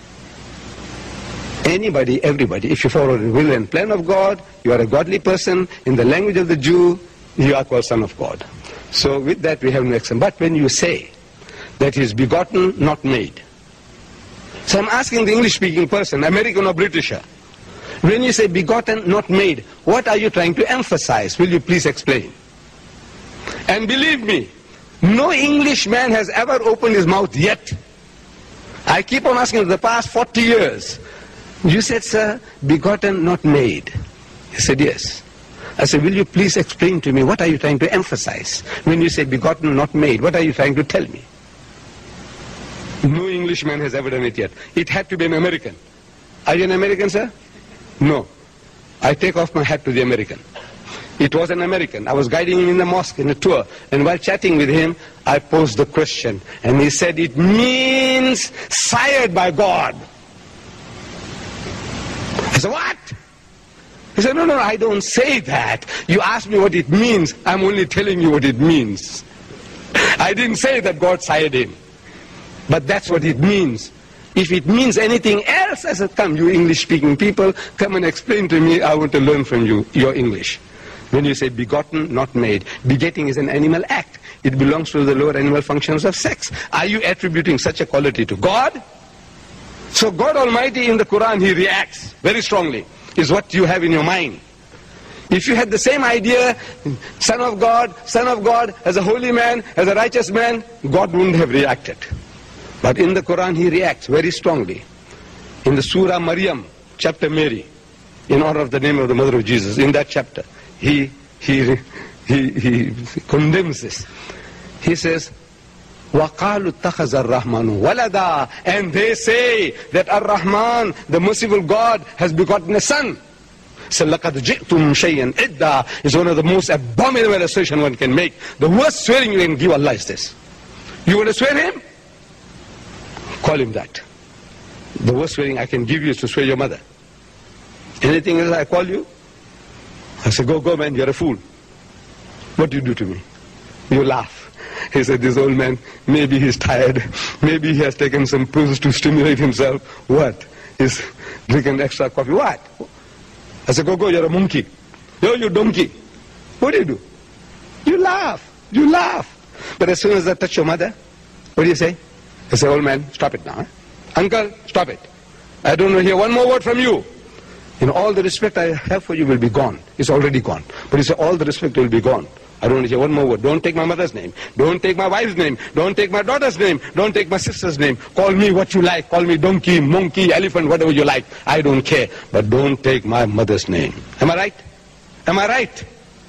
anybody, everybody, if you follow the will and plan of God, you are a godly person. In the language of the Jew, you are called son of God. So with that we have no action. But when you say that he is begotten, not made. So I'm asking the English-speaking person, American or Britisher, when you say begotten, not made, what are you trying to emphasize? Will you please explain? And believe me, no Englishman has ever opened his mouth yet. I keep on asking for the past forty years. You said, sir, begotten, not made. He said, yes. I said, will you please explain to me, what are you trying to emphasize? When you say begotten, not made, what are you trying to tell me? No Englishman has ever done it yet. It had to be an American. Are you an American, sir? No. I take off my hat to the American. It was an American. I was guiding him in the mosque in a tour, and while chatting with him, I posed the question, and he said, it means sired by God. I said, what? He said, no, no, I don't say that. You asked me what it means. I'm only telling you what it means. I didn't say that God sired him. But that's what it means. If it means anything else, I said, come, you English-speaking people, come and explain to me. I want to learn from you, your English. When you say begotten, not made, begetting is an animal act. It belongs to the lower animal functions of sex. Are you attributing such a quality to God? So God Almighty in the Quran, he reacts very strongly, is what you have in your mind. If you had the same idea, Son of God, Son of God, as a holy man, as a righteous man, God wouldn't have reacted. But in the Quran, he reacts very strongly. In the Surah Maryam, chapter Mary, in honor of the name of the mother of Jesus, in that chapter, he, he, he, he condemns this. He says, وَقَالُوا اتَّخَذَ الرَّحْمَنُ وَلَدًا, and they say that Ar-Rahman, the merciful God, has begotten a son. So لَقَدْ جِئْتُمْ شَيْئًا إِدَّا is one of the most abominable assertion one can make. The worst swearing you can give Allah is this. You want to swear him? Call him that. The worst swearing I can give you is to swear your mother. Anything else I call you? I say, go, go man, you're a fool. What do you do to me? You laugh. He said, this old man, maybe he's tired. Maybe he has taken some pills to stimulate himself. What? He's drinking extra coffee. What? I said, go, go, you're a monkey. Yo, you donkey. What do you do? You laugh. You laugh. But as soon as I touch your mother, what do you say? I say, old man, stop it now. Eh? Uncle, stop it. I don't want to hear one more word from you. You know, all the respect I have for you will be gone. It's already gone. But you say, all the respect will be gone. I don't want to hear one more word. Don't take my mother's name. Don't take my wife's name. Don't take my daughter's name. Don't take my sister's name. Call me what you like. Call me donkey, monkey, elephant, whatever you like. I don't care. But don't take my mother's name. Am I right? Am I right?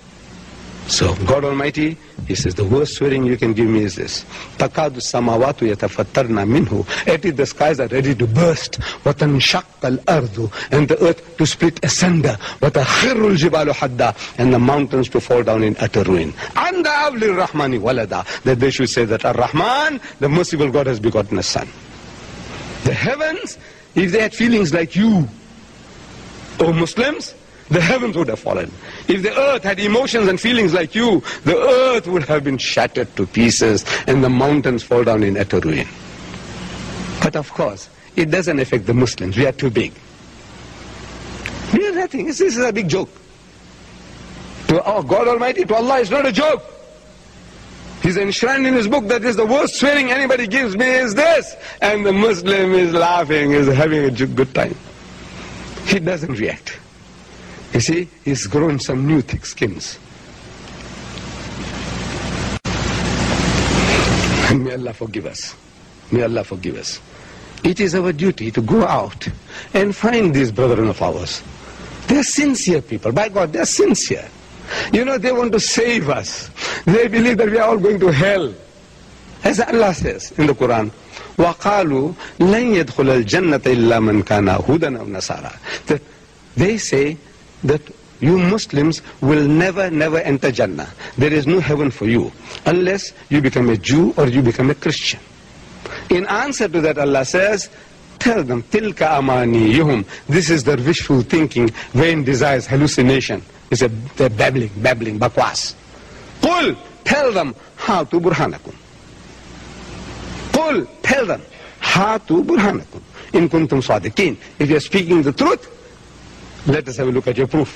So God Almighty, he says, the worst swearing you can give me is this. تَكَادُ السَّمَاوَاتُ يَتَفَطَّرْنَ مِنْهُ. It is the skies are ready to burst. وَتَنْشَقَّ الْأَرْضُ. And the earth to split asunder. وَتَخِرُّ الْجِبَالُ حَدًّا. And the mountains to fall down in utter ruin. أَنْ دَعَوْا لِلرَّحْمَنِ وَلَدًا. That they should say that Ar-Rahman, the merciful God, has begotten a son. The heavens, if they had feelings like you, O Muslims, the heavens would have fallen. If the earth had emotions and feelings like you, the earth would have been shattered to pieces and the mountains fall down in utter ruin. But of course, it doesn't affect the Muslims. We are too big. We are nothing. This is a big joke. To our God Almighty, to Allah, it's not a joke. He's enshrined in his book that is the worst swearing anybody gives me is this. And the Muslim is laughing, is having a good time. He doesn't react. You see, he's grown some new thick skins. And may Allah forgive us. May Allah forgive us. It is our duty to go out and find these brethren of ours. They're sincere people. By God, they're sincere. You know, they want to save us. They believe that we are all going to hell. As Allah says in the Quran, وَقَالُوا لَنْ يَدْخُلَ الْجَنَّةَ إِلَّا مَنْ كَانَ هُودًا أَوْ نَصَارًا. That they say that you Muslims will never, never enter Jannah. There is no heaven for you unless you become a Jew or you become a Christian. In answer to that, Allah says, tell them, tilka amaniyuhum. This is their wishful thinking, vain desires, hallucination. It's a they're babbling, babbling, bakwas. Qul, tell them, how to burhanakum. Qul, tell them, Hatu burhanakum, in kuntum sadiqin. If you are speaking the truth, let us have a look at your proof.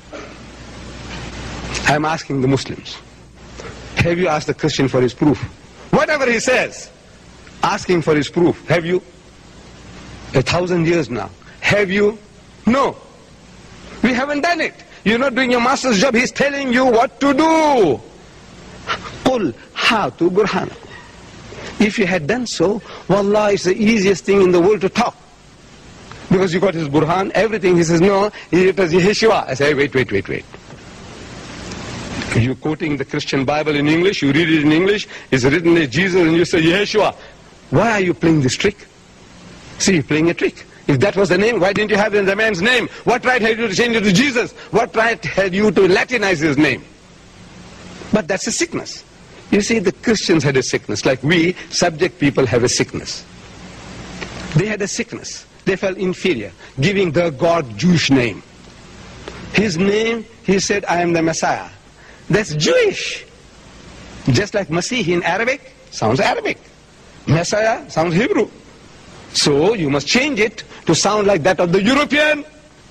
I am asking the Muslims, have you asked the Christian for his proof? Whatever he says, asking for his proof. Have you? A thousand years now. Have you? No. We haven't done it. You're not doing your master's job. He's telling you what to do. Qul hatu burhanakum. If you had done so, wallah, it's the easiest thing in the world to talk. Because you got his burhan, everything. He says, no, it was Yeshua. I say, wait, wait, wait, wait. You're quoting the Christian Bible in English, you read it in English, it's written as Jesus, and you say Yeshua. Why are you playing this trick? See, you're playing a trick. If that was the name, why didn't you have the man's name? What right had you to change it to Jesus? What right had you to Latinize his name? But that's a sickness. You see, the Christians had a sickness, like we, subject people, have a sickness. They had a sickness. They felt inferior, giving the God Jewish name. His name, he said, I am the Messiah. That's Jewish. Just like Masih in Arabic, sounds Arabic. Messiah sounds Hebrew. So you must change it to sound like that of the European.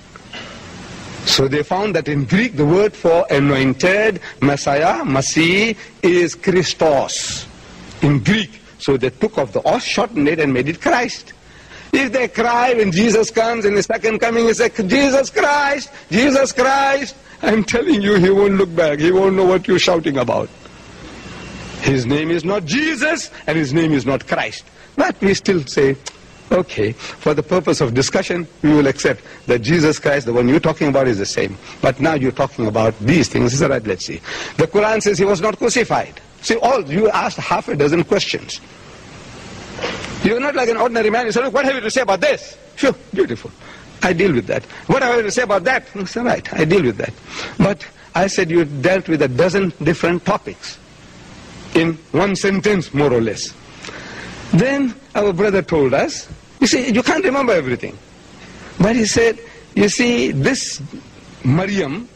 So they found that in Greek the word for anointed, Messiah, Masih, is Christos. In Greek. So they took off the os, shortened it and made it Christ. If they cry when Jesus comes in the second coming, they say, Jesus Christ, Jesus Christ, I'm telling you, he won't look back. He won't know what you're shouting about. His name is not Jesus, and his name is not Christ. But we still say, okay, for the purpose of discussion, we will accept that Jesus Christ, the one you're talking about, is the same. But now you're talking about these things. Is that right? Let's see. The Quran says he was not crucified. See, all you asked half a dozen questions. You're not like an ordinary man. You say, look, what have you to say about this? Sure, beautiful. I deal with that. What have I to say about that? It's all right, I deal with that. But I said you dealt with a dozen different topics in one sentence, more or less. Then our brother told us, you see, you can't remember everything. But he said, you see, this Maryam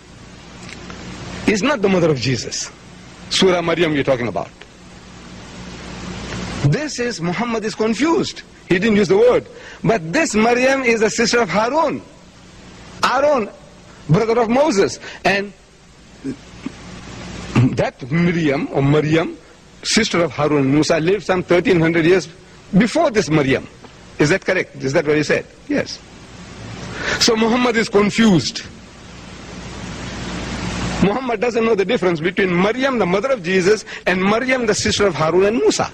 is not the mother of Jesus. Surah Maryam you're talking about. This is, Muhammad is confused. He didn't use the word. But this Maryam is the sister of Harun. Aaron, brother of Moses. And that Miriam, or Maryam, sister of Harun and Musa, lived some thirteen hundred years before this Maryam. Is that correct? Is that what he said? Yes. So Muhammad is confused. Muhammad doesn't know the difference between Maryam, the mother of Jesus, and Maryam, the sister of Harun and Musa.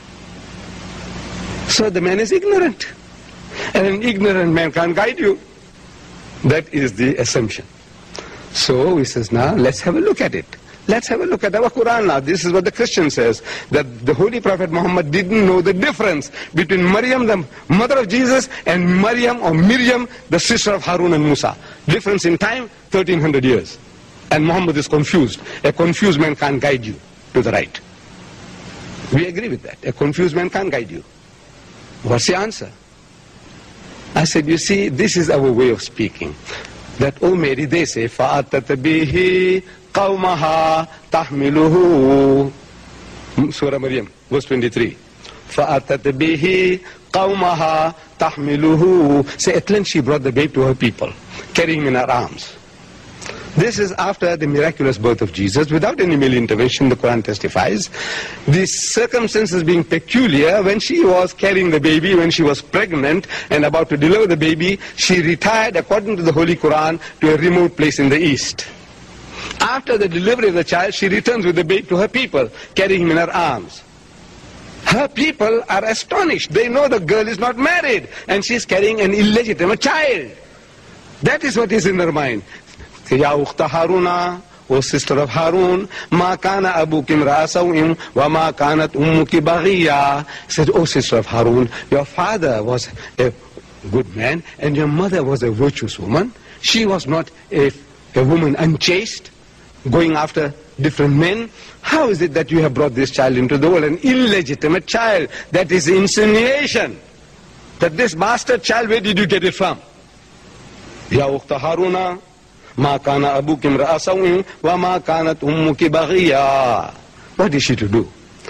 So the man is ignorant. And an ignorant man can't guide you. That is the assumption. So he says, now let's have a look at it. Let's have a look at our Quran now. This is what the Christian says, that the Holy Prophet Muhammad didn't know the difference between Maryam, the mother of Jesus, and Maryam or Miriam, the sister of Harun and Musa. Difference in time, thirteen hundred years. And Muhammad is confused. A confused man can't guide you to the right. We agree with that. A confused man can't guide you. What's the answer? I said, you see, this is our way of speaking. That, oh Mary, they say, فَأَتَتْ بِهِ قَوْمَهَا تَحْمِلُهُ. Surah Maryam, verse twenty-three. فَأَتَتْ بِهِ قَوْمَهَا تَحْمِلُهُ. Say, at length she brought the babe to her people, carrying him in her arms. This is after the miraculous birth of Jesus, without any male intervention, the Quran testifies. The circumstances being peculiar, when she was carrying the baby, when she was pregnant and about to deliver the baby, she retired, according to the Holy Quran, to a remote place in the east. After the delivery of the child, she returns with the babe to her people, carrying him in her arms. Her people are astonished. They know the girl is not married, and she's carrying an illegitimate child. That is what is in her mind. Ya ukhta Haruna, O sister of Harun, ma kana abuki imra'a sawin wa ma kanat ummuki baghiya. Said, O sister of Harun, your father was a good man and your mother was a virtuous woman. She was not a, a woman unchaste, going after different men. How is it that you have brought this child into the world, an illegitimate child? That is insinuation. That this bastard child, where did you get it from? Ya ukhta Haruna, Ma kana abuki imra'a sawin wa ma kanat ummuki baghiya. What is she to do?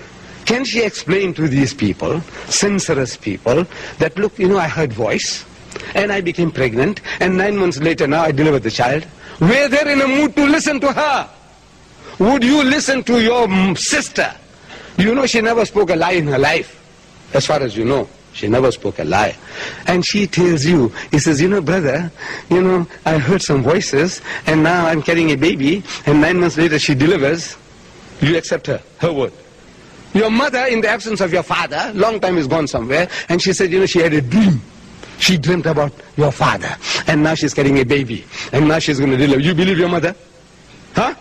Can she explain to these people, censorious people, that look, you know, I heard voice, and I became pregnant, and nine months later now I delivered the child? Were they in a mood to listen to her? Would you listen to your sister? You know she never spoke a lie in her life. As far as you know, she never spoke a lie. And she tells you, he says, you know, brother, you know, I heard some voices, and now I'm carrying a baby, and nine months later she delivers. You accept her, her word. Your mother, in the absence of your father, long time is gone somewhere, and she said, you know, she had a dream. She dreamt about your father, and now she's carrying a baby, and now she's going to deliver. You believe your mother? Huh?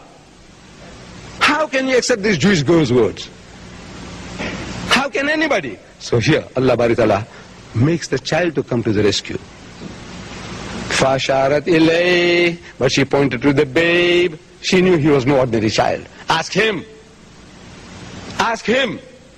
How can you accept this Jewish girl's words? How can anybody? So here, Allah Bari Ta'ala makes the child to come to the rescue. Fasharat ilay, but she pointed to the babe. She knew he was no ordinary child. Ask him. Ask him.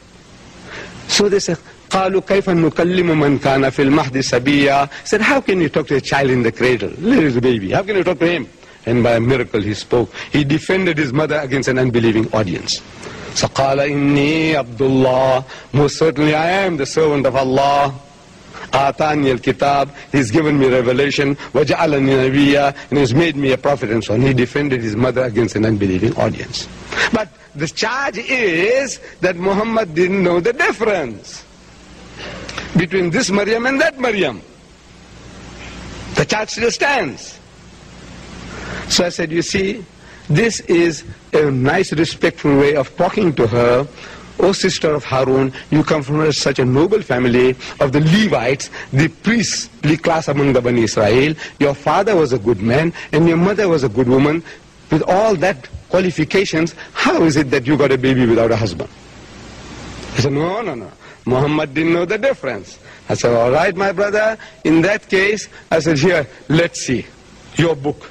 So they said, قالوا كيف نكلم من كان في المهد صبيا. Said, how can you talk to a child in the cradle? Little baby. How can you talk to him? And by a miracle he spoke. He defended his mother against an unbelieving audience. So قال إني عبد الله. Most certainly I am the servant of Allah. آتاني الكتاب. He's given me revelation. وجعلني نبيا. And he's made me a prophet and so on. He defended his mother against an unbelieving audience. But the charge is that Muhammad didn't know the difference between this Maryam and that Maryam. The charge still stands. So I said, you see, this is a nice respectful way of talking to her. Oh sister of Harun, you come from such a noble family of the Levites, the priestly class among the Bani Israel. Your father was a good man and your mother was a good woman. With all that qualifications, how is it that you got a baby without a husband? I said, no, no, no. Muhammad didn't know the difference. I said, all right, my brother, in that case, I said, here, let's see, your book.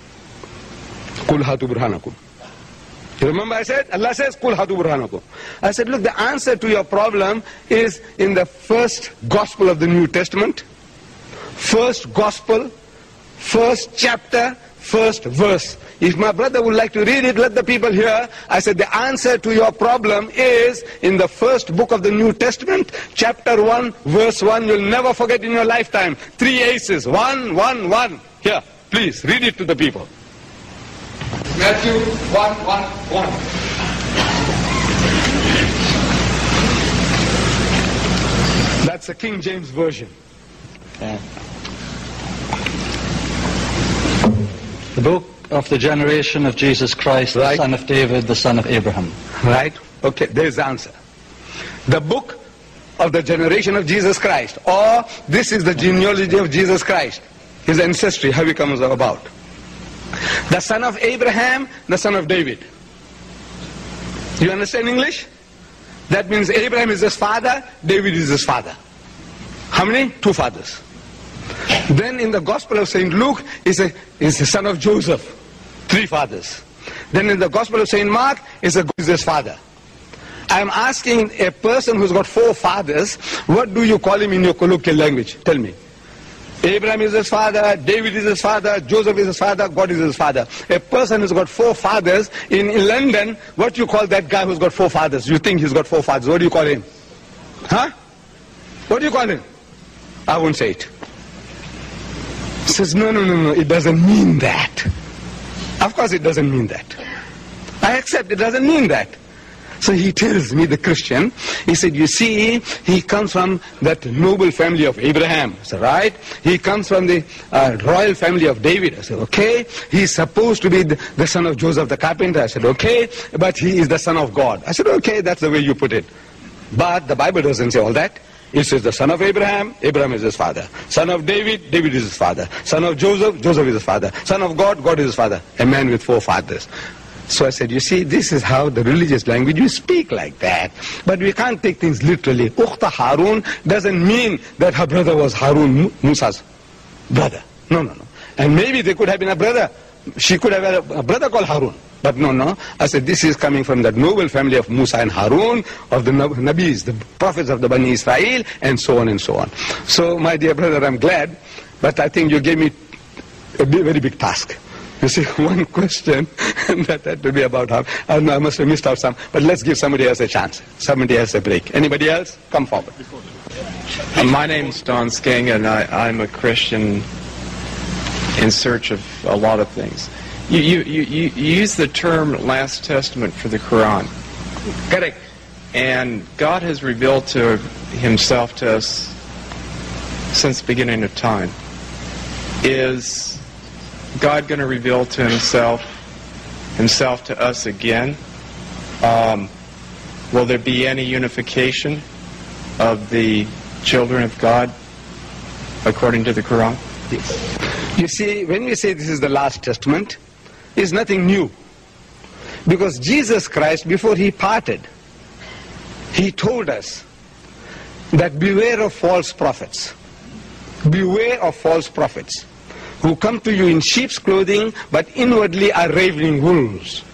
Qul hatu burhanakum. You remember I said? Allah says, Qul hatu burhanakum. I said, look, the answer to your problem is in the first gospel of the New Testament. First gospel, first chapter, first verse. If my brother would like to read it, let the people hear. I said, the answer to your problem is in the first book of the New Testament, chapter one, verse one. You'll never forget in your lifetime. Three aces. One, one, one. Here, please, read it to the people. Matthew one, one, one. That's the King James Version. Yeah. The book of the generation of Jesus Christ, right. The son of David, the son of Abraham. Right? Okay, there's the answer. The book of the generation of Jesus Christ, or this is the genealogy of Jesus Christ, his ancestry, how he comes about. The son of Abraham, the son of David. You understand English? That means Abraham is his father, David is his father. How many? Two fathers. Then in the Gospel of Saint Luke, is a is the son of Joseph. Three fathers. Then in the Gospel of Saint Mark, is a is his father. I am asking a person who's got four fathers, what do you call him in your colloquial language? Tell me. Abraham is his father, David is his father, Joseph is his father, God is his father. A person who's got four fathers, in, in London, what do you call that guy who's got four fathers? You think he's got four fathers, what do you call him? Huh? What do you call him? I won't say it. He says, no, no, no, no, it doesn't mean that. Of course it doesn't mean that. I accept it doesn't mean that. So he tells me, the Christian, he said, you see, he comes from that noble family of Abraham. I said, right? He comes from the uh, royal family of David. I said, okay. He's supposed to be the, the son of Joseph the carpenter. I said, okay. But he is the son of God. I said, okay, that's the way you put it. But the Bible doesn't say all that. It says the son of Abraham, Abraham is his father. Son of David, David is his father. Son of Joseph, Joseph is his father. Son of God, God is his father. A man with four fathers. So I said, you see, this is how the religious language, you speak like that. But we can't take things literally. Ukhta Harun doesn't mean that her brother was Harun, Musa's brother. No, no, no. And maybe they could have been a brother. She could have had a brother called Harun. But no, no. I said, this is coming from that noble family of Musa and Harun, of the Nabis, the prophets of the Bani Israel, and so on and so on. So, my dear brother, I'm glad, but I think you gave me a very big task. You see, one question, and that, that would be about half. I, I must have missed out some, but let's give somebody else a chance. Somebody else a break. Anybody else? Come forward. Uh, my name's Don Skeng, and I, I'm a Christian in search of a lot of things. You, you, you, you use the term Last Testament for the Quran. Correct. And God has revealed to himself to us since the beginning of time. Is God going to reveal to himself himself to us again? Um, will there be any unification of the children of God according to the Quran? Yes. You see, when we say this is the last testament, it's nothing new. Because Jesus Christ, before he parted, he told us that beware of false prophets. Beware of false prophets who come to you in sheep's clothing, but inwardly are ravening wolves.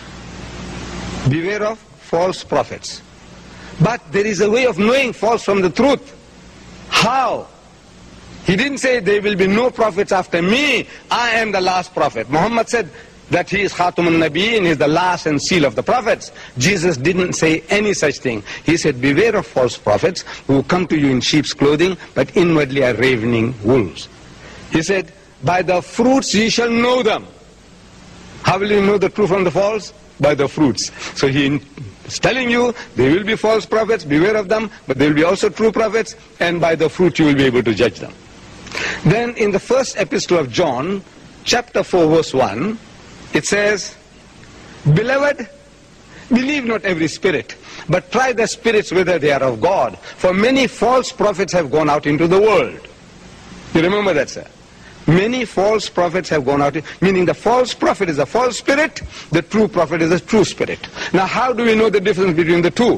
Beware of false prophets. But there is a way of knowing false from the truth. How? He didn't say there will be no prophets after me. I am the last prophet. Muhammad said that he is Khatamun Nabiyyin, he is the last and seal of the prophets. Jesus didn't say any such thing. He said, beware of false prophets who come to you in sheep's clothing, but inwardly are ravening wolves. He said, by the fruits ye shall know them. How will you know the true from the false? By the fruits. So he is telling you, there will be false prophets, beware of them, but there will be also true prophets, and by the fruit you will be able to judge them. Then in the first epistle of John, chapter four, verse one, it says, Beloved, believe not every spirit, but try the spirits whether they are of God. For many false prophets have gone out into the world. You remember that, sir? Many false prophets have gone out, meaning the false prophet is a false spirit, the true prophet is a true spirit. Now how do we know the difference between the two?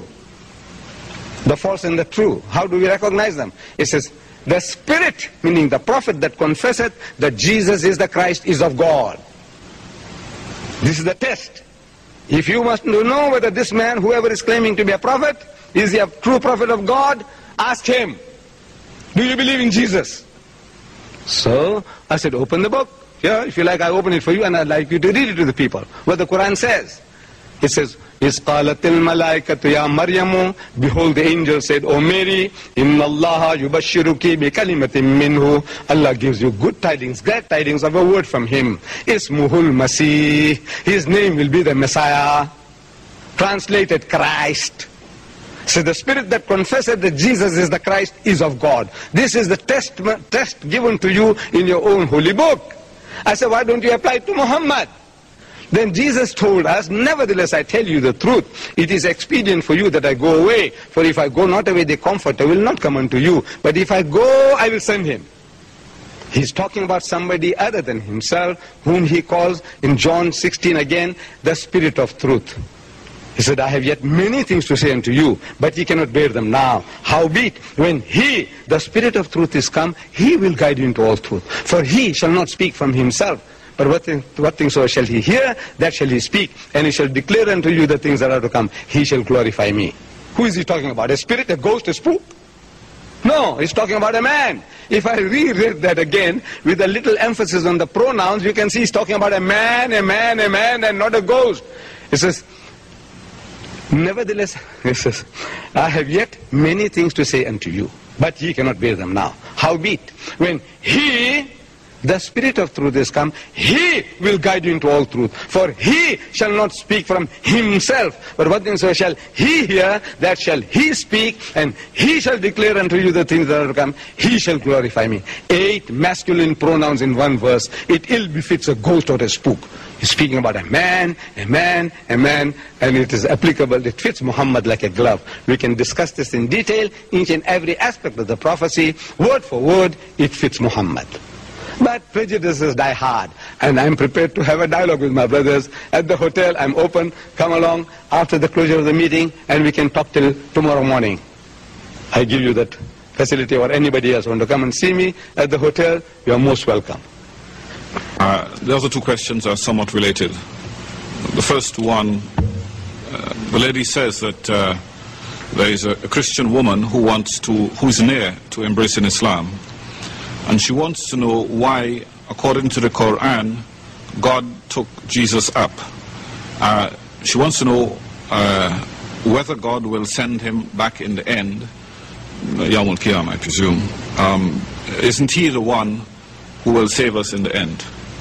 The false and the true. How do we recognize them? It says, the spirit, meaning the prophet that confesseth that Jesus is the Christ, is of God. This is the test. If you want to know whether this man, whoever is claiming to be a prophet, is he a true prophet of God, ask him, do you believe in Jesus? So I said, open the book. Yeah, if you like, I open it for you, and I'd like you to read it to the people. What the Quran says. It says, إِذْ قَالَتِ الْمَلَائِكَةُ يَا مَرْيَمُ, behold, the angel said, O Mary, إِنَّ اللَّهَ يُبَشِّرُكِ بِكَلِمَةٍ مِّنْهُ, Allah gives you good tidings, glad tidings of a word from him. إِسْمُهُ الْمَسِيحِ, his name will be the Messiah. Translated, Christ. So the spirit that confesses that Jesus is the Christ is of God. This is the test, test given to you in your own holy book. I said, why don't you apply it to Muhammad? Then Jesus told us, nevertheless I tell you the truth. It is expedient for you that I go away. For if I go not away, the Comforter will not come unto you. But if I go, I will send him. He's talking about somebody other than himself, whom he calls in John sixteen again, the Spirit of Truth. He said, I have yet many things to say unto you, but ye cannot bear them now. Howbeit, when he, the Spirit of truth, is come, he will guide you into all truth. For he shall not speak from himself, but what, thing, what things so shall he hear, that shall he speak, and he shall declare unto you the things that are to come. He shall glorify me. Who is he talking about? A spirit, a ghost, a spook? No, he's talking about a man. If I reread that again, with a little emphasis on the pronouns, you can see he's talking about a man, a man, a man, and not a ghost. It says, nevertheless, he says, I have yet many things to say unto you, but ye cannot bear them now. Howbeit, when he, the Spirit of truth, is come, he will guide you into all truth. For he shall not speak from himself, but what things shall he hear, that shall he speak, and he shall declare unto you the things that are to come. He shall glorify me. Eight masculine pronouns in one verse. It ill befits a ghost or a spook. He's speaking about a man, a man, a man, and it is applicable. It fits Muhammad like a glove. We can discuss this in detail, each and every aspect of the prophecy, word for word, it fits Muhammad. But prejudices die hard, and I'm prepared to have a dialogue with my brothers. At the hotel, I'm open, come along after the closure of the meeting, and we can talk till tomorrow morning. I give you that facility, or anybody else want to come and see me at the hotel, you are most welcome. Uh, the other two questions are somewhat related. The first one, uh, the lady says that uh, there is a, a Christian woman who wants to, who is near to embracing Islam, and she wants to know why, according to the Quran, God took Jesus up. Uh, she wants to know uh, whether God will send him back in the end, Yawm al-Qiyamah, I presume. Um, isn't he the one who will save us in the end?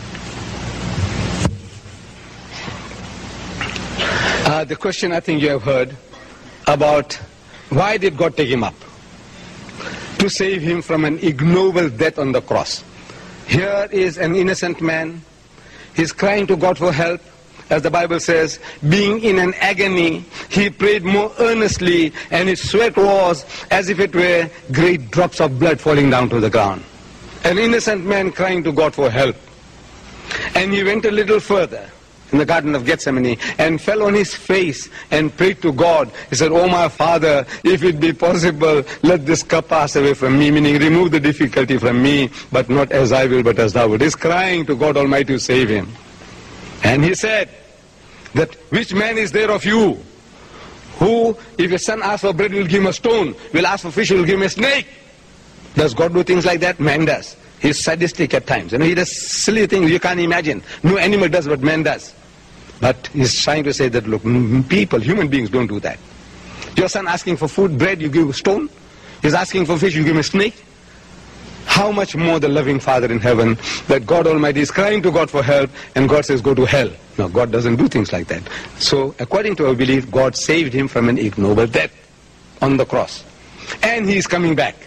Uh, the question I think you have heard about why did God take him up? To save him from an ignoble death on the cross. Here is an innocent man. He's crying to God for help. As the Bible says, being in an agony, he prayed more earnestly, and his sweat was as if it were great drops of blood falling down to the ground. An innocent man crying to God for help. And he went a little further in the Garden of Gethsemane and fell on his face and prayed to God. He said, "Oh my Father, if it be possible, let this cup pass away from me," meaning remove the difficulty from me, but not as I will, but as thou wilt. He's crying to God Almighty to save him. And he said that, "Which man is there of you who, if your son asks for bread, will give him a stone, will ask for fish, will give him a snake?" Does God do things like that? Man does. He's sadistic at times. You know, he does silly things you can't imagine. No animal does what man does. But he's trying to say that, look, people, human beings don't do that. Your son asking for food, bread, you give a stone. He's asking for fish, you give him a snake. How much more the loving Father in heaven, that God Almighty is crying to God for help, and God says, go to hell. No, God doesn't do things like that. So, according to our belief, God saved him from an ignoble death on the cross. And he is coming back.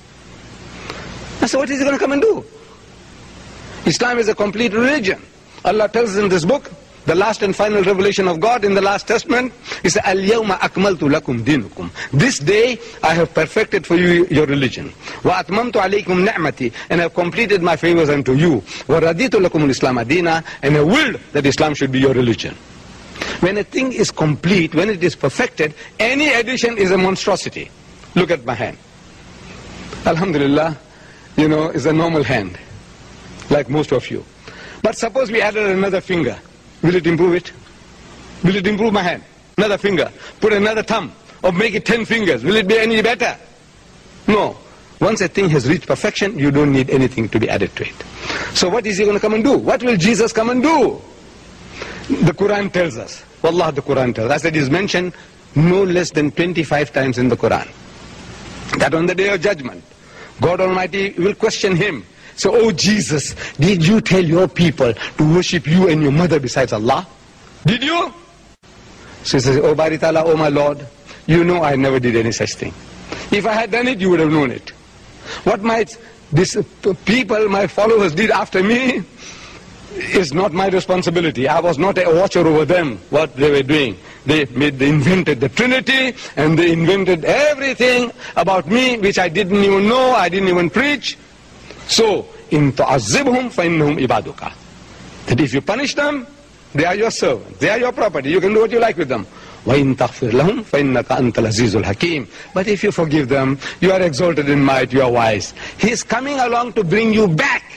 So what is he going to come and do? Islam is a complete religion. Allah tells us in this book, the last and final revelation of God in the last testament, is Al-Yawma akmaltu lakum dinukum. This day I have perfected for you your religion. Wa atmamtu alaykum ni'mati, and I have completed my favors unto you. Wa raditu lakum al-Islam adina, and I willed that Islam should be your religion. When a thing is complete, when it is perfected, any addition is a monstrosity. Look at my hand. Alhamdulillah, you know, is a normal hand, like most of you. But suppose we added another finger. Will it improve it? Will it improve my hand? Another finger. Put another thumb. Or make it ten fingers. Will it be any better? No. Once a thing has reached perfection, you don't need anything to be added to it. So what is he going to come and do? What will Jesus come and do? The Quran tells us. Wallah, the Quran tells us. As it is mentioned no less than twenty-five times in the Quran. That on the day of judgment, God Almighty will question him. So, "Oh Jesus, did you tell your people to worship you and your mother besides Allah? Did you?" So he says, "Oh Bari Ta'ala, oh my Lord, you know I never did any such thing. If I had done it, you would have known it. What might these people, my followers, did after me is not my responsibility. I was not a watcher over them, what they were doing. They made, they invented the Trinity, and they invented everything about me, which I didn't even know, I didn't even preach. So, in tu'azzibhum fa innahum ibaduka. That if you punish them, they are your servants, they are your property, you can do what you like with them. Wa in taghfir lahum fa innaka antal azizul hakim. But if you forgive them, you are exalted in might, you are wise. He is coming along to bring you back.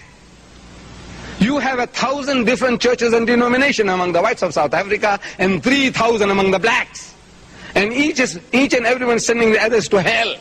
You have a thousand different churches and denominations among the whites of South Africa, and three thousand among the blacks. And each is each and everyone sending the others to hell.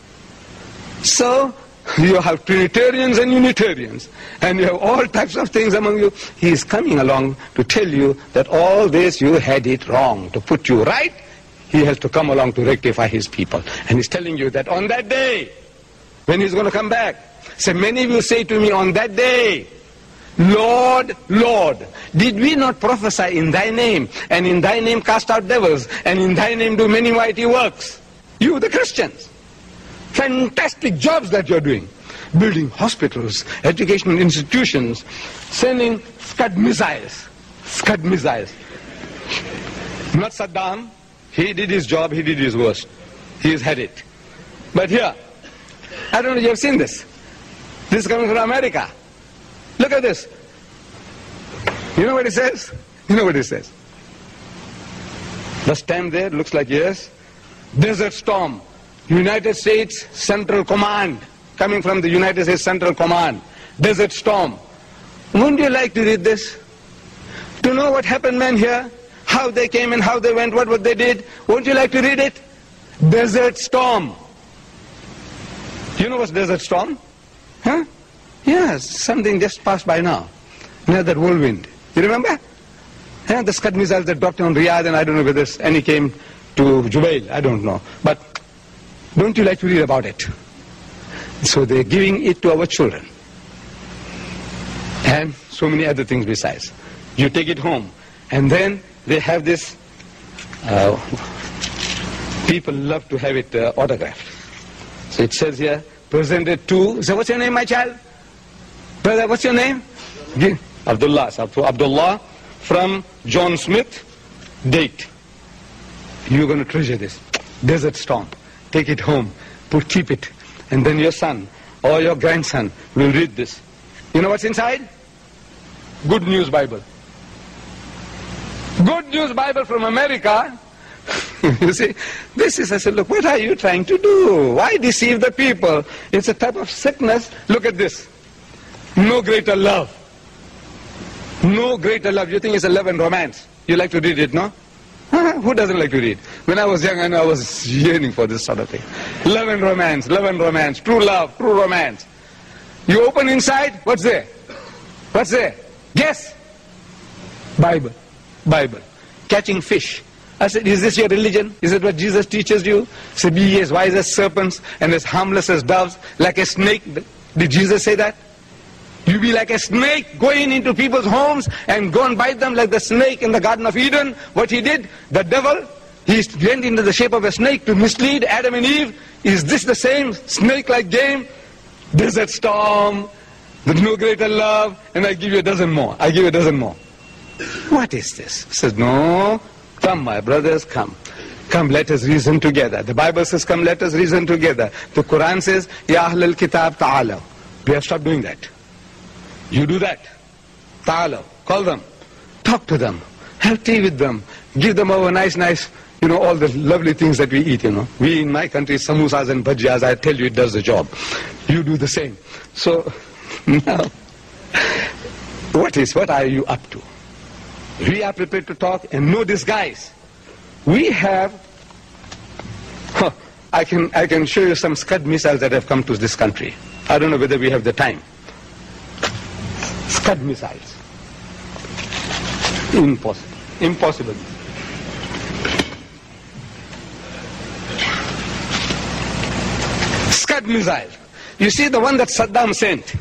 So, you have Trinitarians and Unitarians, and you have all types of things among you. He is coming along to tell you that all this you had it wrong. To put you right, he has to come along to rectify his people. And he's telling you that on that day, when he's going to come back, so many will say to me on that day, "Lord, Lord, did we not prophesy in thy name, and in thy name cast out devils, and in thy name do many mighty works?" You, the Christians. Fantastic jobs that you're doing. Building hospitals, educational institutions, sending Scud missiles. Scud missiles. Not Saddam. He did his job, he did his worst. He's had it. But here, I don't know if you have seen this. This is coming from America. Look at this. You know what it says? You know what it says? The stamp there looks like yes. Desert Storm. United States Central Command. Coming from the United States Central Command. Desert Storm. Wouldn't you like to read this? To know what happened, man, here? How they came and how they went, what, what they did? Wouldn't you like to read it? Desert Storm. You know what's Desert Storm? Huh? Yes, something just passed by now. Near that whirlwind. You remember? Yeah, the Scud missiles that dropped on Riyadh, and I don't know whether any came to Jubail, I don't know. But don't you like to read about it? So they're giving it to our children. And so many other things besides. You take it home. And then they have this, uh, people love to have it uh, autographed. So it says here, presented to, so what's your name, my child? Brother, what's your name? Abdullah. So Abdullah from John Smith, date. You're going to treasure this. Desert Storm. Take it home. Put, keep it. And then your son or your grandson will read this. You know what's inside? Good News Bible. Good News Bible from America. You see, this is, I said, look, what are you trying to do? Why deceive the people? It's a type of sickness. Look at this. No greater love. No greater love. You think it's a love and romance? You like to read it, no? Who doesn't like to read? When I was young, I know I was yearning for this sort of thing. Love and romance, love and romance, true love, true romance. You open inside, what's there? What's there? Guess. Bible. Bible. Catching fish. I said, is this your religion? Is it what Jesus teaches you? He said, be ye as wise as serpents and as harmless as doves, like a snake. Did Jesus say that? You be like a snake going into people's homes and go and bite them like the snake in the Garden of Eden. What he did, the devil, he went into the shape of a snake to mislead Adam and Eve. Is this the same snake-like game? Desert Storm, there's no greater love, and I give you a dozen more. I give you a dozen more. What is this? He says, no, come my brothers, come. Come, let us reason together. The Bible says, come, let us reason together. The Quran says, Ya Ahlul Kitab Ta'alaw. We have stopped doing that. You do that. Ta'alaw. Call them. Talk to them. Have tea with them. Give them our nice, nice, you know, all the lovely things that we eat, you know. We in my country, samosas and bhajiyas, I tell you it does the job. You do the same. So, now, what is, what are you up to? We are prepared to talk and no disguise. We have, huh, I can, I can show you some Scud missiles that have come to this country. I don't know whether we have the time. Scud missiles. Impossible. Impossible. Scud missile. You see the one that Saddam sent?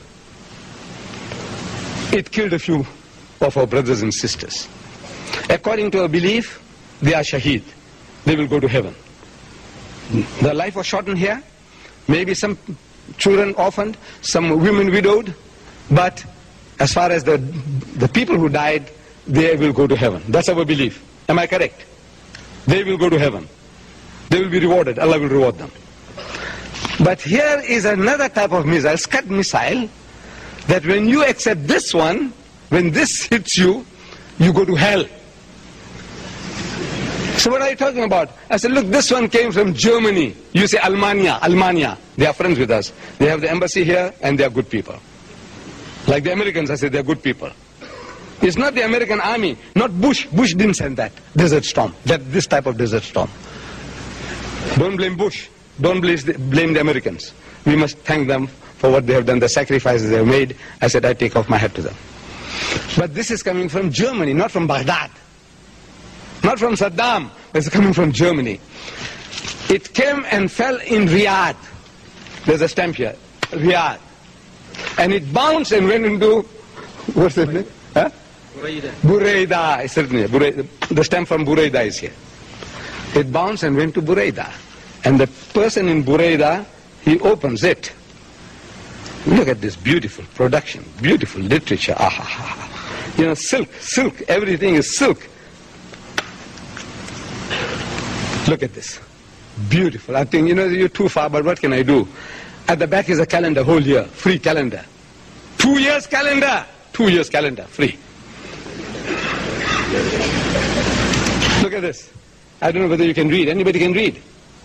It killed a few of our brothers and sisters. According to our belief, they are shaheed. They will go to heaven. Their life was shortened here. Maybe some children orphaned, some women widowed, but as far as the, the people who died, they will go to heaven. That's our belief. Am I correct? They will go to heaven. They will be rewarded. Allah will reward them. But here is another type of missile, Scud missile, that when you accept this one, when this hits you, you go to hell. So what are you talking about? I said, look, this one came from Germany. You say Almania, Almania. They are friends with us. They have the embassy here and they are good people. Like the Americans, I said, they are good people. It's not the American army, not Bush. Bush didn't send that Desert Storm, that this type of Desert Storm. Don't blame Bush. Don't blame the Americans. We must thank them for what they have done, the sacrifices they have made. I said, I take off my hat to them. But this is coming from Germany, not from Baghdad. Not from Saddam, it's coming from Germany. It came and fell in Riyadh. There's a stamp here, Riyadh. And it bounced and went into, what's the name? Huh? Buraida. Buraida, certainly. Buraida. The stamp from Buraida is here. It bounced and went to Buraida. And the person in Buraida, he opens it. Look at this beautiful production, beautiful literature. Ah, ah, ah. You know, silk, silk, everything is silk. Look at this. Beautiful. I think, you know, you're too far, but what can I do? At the back is a calendar, whole year, free calendar. Two years calendar. Two years calendar, free. Look at this. I don't know whether you can read. Anybody can read?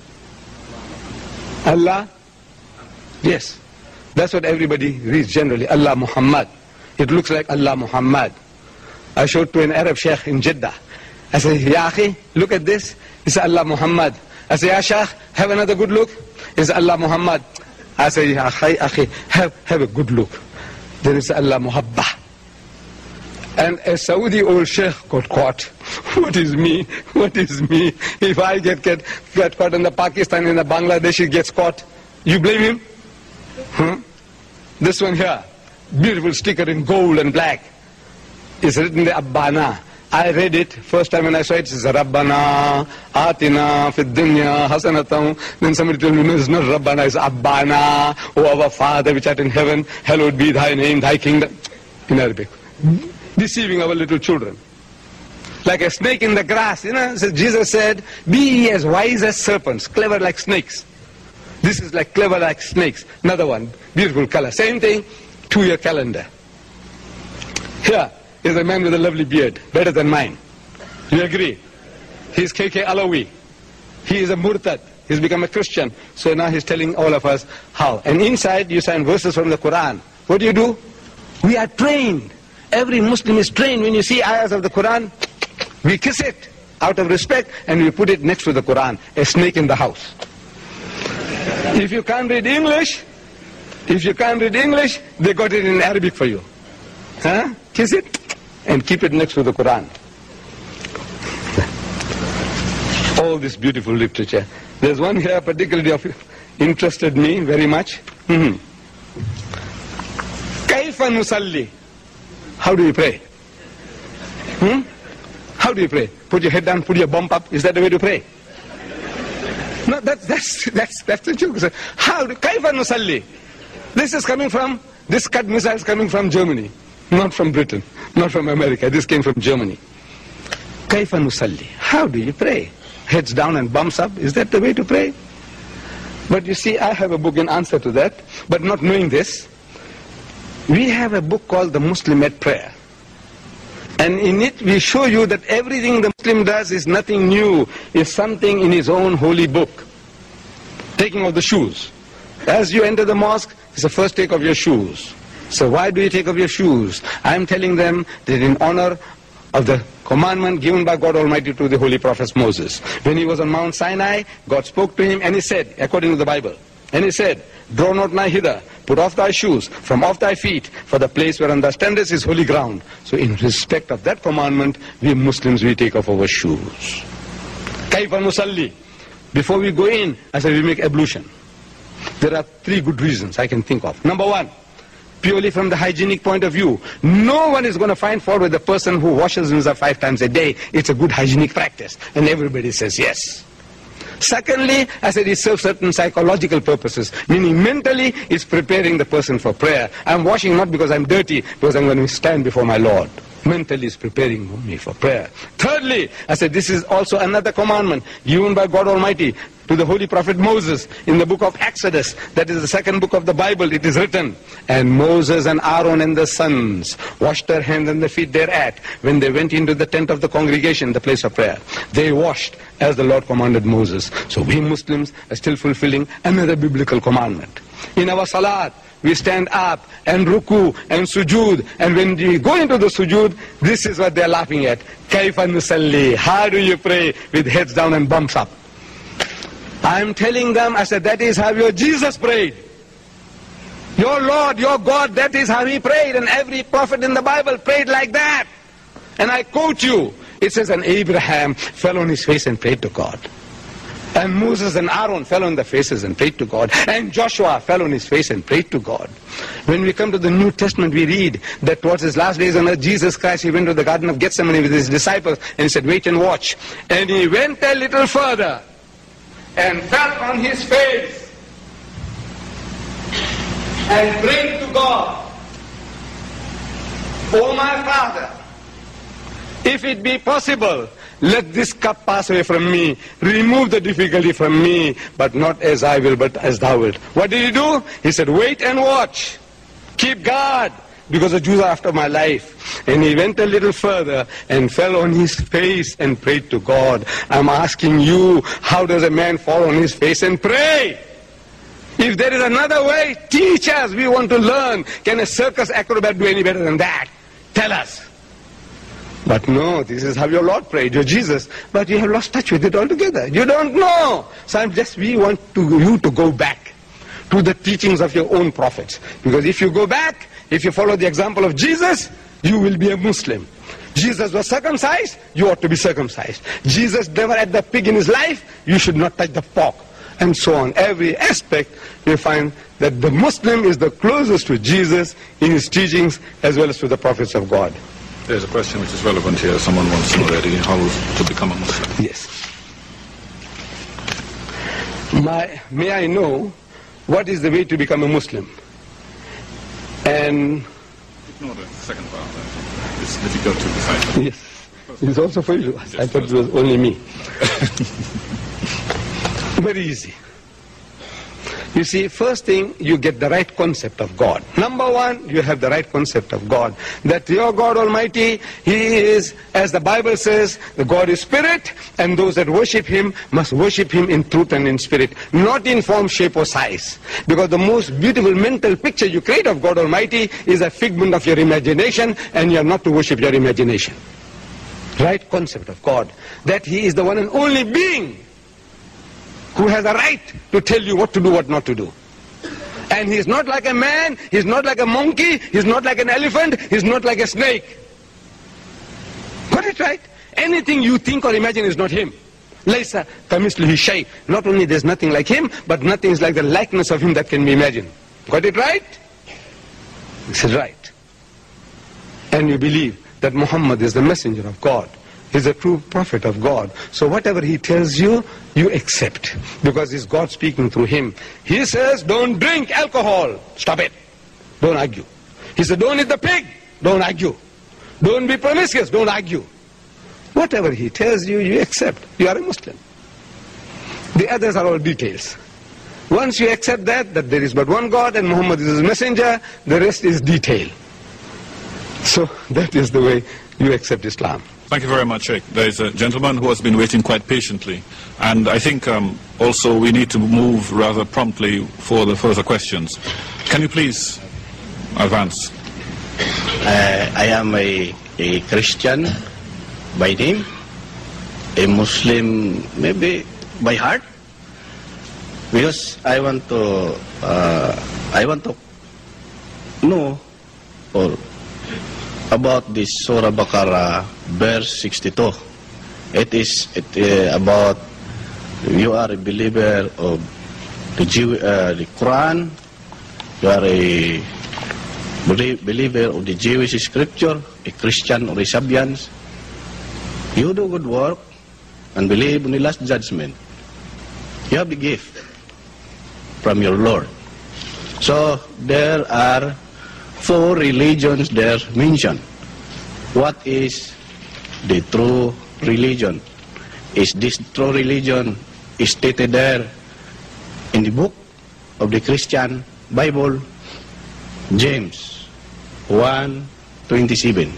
Allah? Yes. That's what everybody reads generally. Allah Muhammad. It looks like Allah Muhammad. I showed to an Arab sheikh in Jeddah. I said, Ya akhi, look at this. He said, Allah Muhammad. I said, Ya sheikh, have another good look. He said, Allah Muhammad. I said, Ya akhi, akhi, have, have a good look. Then he said, Allah Muhabba. And a Saudi old sheikh got caught. What is me? What is me? If I get, get, get caught and the Pakistani and the Bangladeshi gets caught, you blame him? Huh? This one here, beautiful sticker in gold and black. It's written the Abbana. I read it, first time when I saw it, it says Rabbana, Atina, Fid Dunya, Hasanatam. Then somebody told me, no, it's not Rabbana, it's Abbana. Oh, our Father which art in heaven, hallowed be thy name, thy kingdom. In Arabic. Deceiving our little children. Like a snake in the grass, you know, so Jesus said, be ye as wise as serpents, clever like snakes. This is like clever like snakes. Another one, beautiful color. Same thing, two-year calendar. Here is a man with a lovely beard, better than mine. You agree? He's K K Alawi. He is a murtad. He's become a Christian. So now he's telling all of us how. And inside you find verses from the Quran. What do you do? We are trained. Every Muslim is trained. When you see ayahs of the Quran, we kiss it out of respect and we put it next to the Quran. A snake in the house. If you can't read English, if you can't read English, they got it in Arabic for you. Huh? Kiss it and keep it next to the Quran. All this beautiful literature. There's one here particularly of interested me very much. Mm-hmm. Kaifa nusalli. How do you pray? Hmm? How do you pray? Put your head down, put your bump up. Is that the way to pray? No, that's that's that's that's the joke. How do Kaifa nusalli? This is coming from this Scud missile is coming from Germany, not from Britain, not from America. This came from Germany. Kaifa nusalli. How do you pray? Heads down and bumps up. Is that the way to pray? But you see, I have a book in answer to that. But not knowing this, we have a book called the Muslim at Prayer. And in it we show you that everything the Muslim does is nothing new, is something in his own holy book. Taking of the shoes. As you enter the mosque, it's the first take of your shoes. So why do you take off your shoes? I'm telling them that in honor of the commandment given by God Almighty to the Holy Prophet Moses. When he was on Mount Sinai, God spoke to him and he said, according to the Bible, and he said, draw not nigh hither, put off thy shoes from off thy feet, for the place whereon thou standest is holy ground. So in respect of that commandment, we Muslims, we take off our shoes. Kaifa nusalli. Before we go in, I said we make ablution. There are three good reasons I can think of. Number one, purely from the hygienic point of view, no one is going to find fault with the person who washes himself five times a day. It's a good hygienic practice. And everybody says yes. Secondly, I said it serves certain psychological purposes, meaning mentally it's preparing the person for prayer. I'm washing not because I'm dirty, because I'm going to stand before my Lord. Mentally it's preparing me for prayer. Thirdly, I said this is also another commandment given by God Almighty to the Holy Prophet Moses in the book of Exodus. That is the second book of the Bible. It is written, and Moses and Aaron and the sons washed their hands and their feet thereat when they went into the tent of the congregation, the place of prayer. They washed as the Lord commanded Moses. So we Muslims are still fulfilling another biblical commandment. In our salat, we stand up and ruku and sujood, and when we go into the sujood, this is what they're laughing at. Kaifa nusalli. How do you pray with heads down and bumps up? I'm telling them, I said, that is how your Jesus prayed. Your Lord, your God, that is how he prayed. And every prophet in the Bible prayed like that. And I quote you. It says, and Abraham fell on his face and prayed to God. And Moses and Aaron fell on their faces and prayed to God. And Joshua fell on his face and prayed to God. When we come to the New Testament, we read that towards his last days on earth, Jesus Christ, he went to the Garden of Gethsemane with his disciples and he said, wait and watch. And he went a little further and fell on his face and prayed to God, O my Father, if it be possible, let this cup pass away from me. Remove the difficulty from me, but not as I will, but as thou wilt. What did he do? He said, wait and watch. Keep guard, because the Jews are after my life. And he went a little further and fell on his face and prayed to God. I'm asking you, how does a man fall on his face and pray? If there is another way, teach us. We want to learn. Can a circus acrobat do any better than that? Tell us. But no, this is how your Lord prayed, your Jesus. But you have lost touch with it altogether. You don't know. So I'm just, we want to, you to go back to the teachings of your own prophets. Because if you go back, if you follow the example of Jesus, you will be a Muslim. Jesus was circumcised, you ought to be circumcised. Jesus never had the pig in his life, you should not touch the pork. And so on. Every aspect, we find that the Muslim is the closest to Jesus in his teachings as well as to the prophets of God. There's a question which is relevant here. Someone wants to know already how to become a Muslim. Yes. My, may I know what is the way to become a Muslim? And ignore the second part. It's difficult to decipher. yes, it's also for you. I thought it was only me. Very easy. You see, first thing, you get the right concept of God. Number one, you have the right concept of God. That your God Almighty, He is, as the Bible says, the God is spirit, and those that worship Him must worship Him in truth and in spirit, not in form, shape or size. Because the most beautiful mental picture you create of God Almighty is a figment of your imagination, and you are not to worship your imagination. Right concept of God. That He is the one and only being who has a right to tell you what to do, what not to do. And he's not like a man, he's not like a monkey, he's not like an elephant, he's not like a snake. Got it right? Anything you think or imagine is not him. Laysa kamithlihi shay. Not only there's nothing like him, but nothing is like the likeness of him that can be imagined. Got it right? This is right. And you believe that Muhammad is the messenger of God. He's a true prophet of God. So whatever he tells you, you accept. Because it's God speaking through him. He says, don't drink alcohol. Stop it. Don't argue. He said, don't eat the pig. Don't argue. Don't be promiscuous. Don't argue. Whatever he tells you, you accept. You are a Muslim. The others are all details. Once you accept that, that there is but one God and Muhammad is his messenger, the rest is detail. So that is the way you accept Islam. Thank you very much, Sheikh. There is a gentleman who has been waiting quite patiently. And I think um, also we need to move rather promptly for the further questions. Can you please advance? Uh, I am a, a Christian by name, a Muslim maybe by heart, because I want to, uh, I want to know or about this Surah Baqarah, verse sixty-two. It is it, uh, about you are a believer of the, Jew, uh, the Quran, you are a believer of the Jewish scripture, a Christian or a Sabians. You do good work and believe in the last judgment. You have the gift from your Lord. So there are four religions there mentioned. What is the true religion? Is this true religion stated there in the book of the Christian Bible? James one twenty-seven.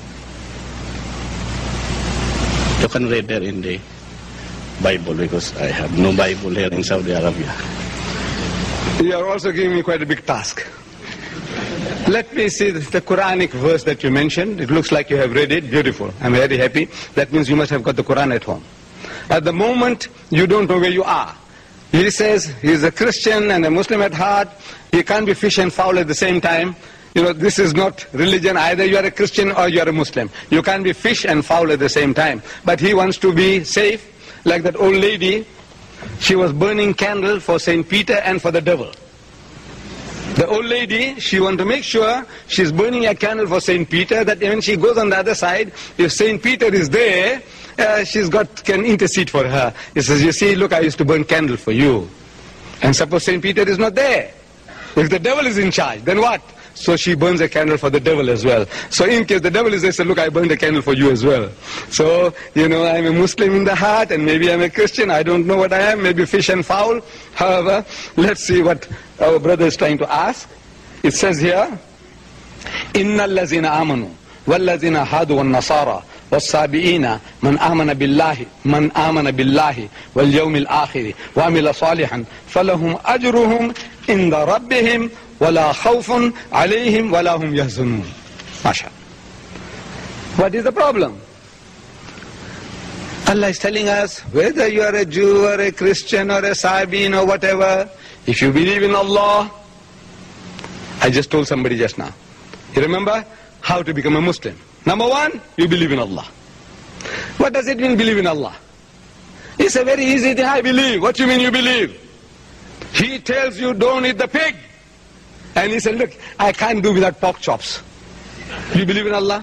You can read there in the Bible, because I have no Bible here in Saudi Arabia. You are also giving me quite a big task. Let me see the Quranic verse that you mentioned. It looks like you have read it. Beautiful. I'm very happy. That means you must have got the Quran at home. At the moment, you don't know where you are. He says he's a Christian and a Muslim at heart. He can't be fish and fowl at the same time. You know, this is not religion. Either you are a Christian or you are a Muslim. You can't be fish and fowl at the same time. But he wants to be safe, like that old lady. She was burning candle for Saint Peter and for the devil. The old lady, she wants to make sure she's burning a candle for Saint Peter, that when she goes on the other side, if Saint Peter is there, uh, she's got can intercede for her. He says, you see, look, I used to burn candle for you. And suppose Saint Peter is not there. If the devil is in charge, then what? So she burns a candle for the devil as well. So in case the devil is there, say, look, I burned a candle for you as well. So, you know, I'm a Muslim in the heart, and maybe I'm a Christian. I don't know what I am, maybe fish and fowl. However, let's see what our brother is trying to ask. It says here, إِنَّ الَّذِينَ آمَنُوا وَالَّذِينَ هَادُوا وَالنَّصَارَى وَالصَّابِئِينَ مَنْ آمَنَ بِاللَّهِ مَنْ آمَنَ بِاللَّهِ وَالْيَوْمِ الْآخِرِ وَعَمِلَ صَالِحًا فَلَهُمْ أَجْرُهُمْ عِنْدَ رَبِّهِمْ وَلَا خَوْفٌ عَلَيْهِمْ وَلَا هُمْ يَحْزَنُونَ. Masha. What is the problem? Allah is telling us, whether you are a Jew or a Christian or a Sabiin or whatever, if you believe in Allah, I just told somebody just now. You remember how to become a Muslim? Number one, you believe in Allah. What does it mean, believe in Allah? It's a very easy thing, I believe. What do you mean you believe? He tells you don't eat the pig. And he said, look, I can't do without pork chops. You believe in Allah?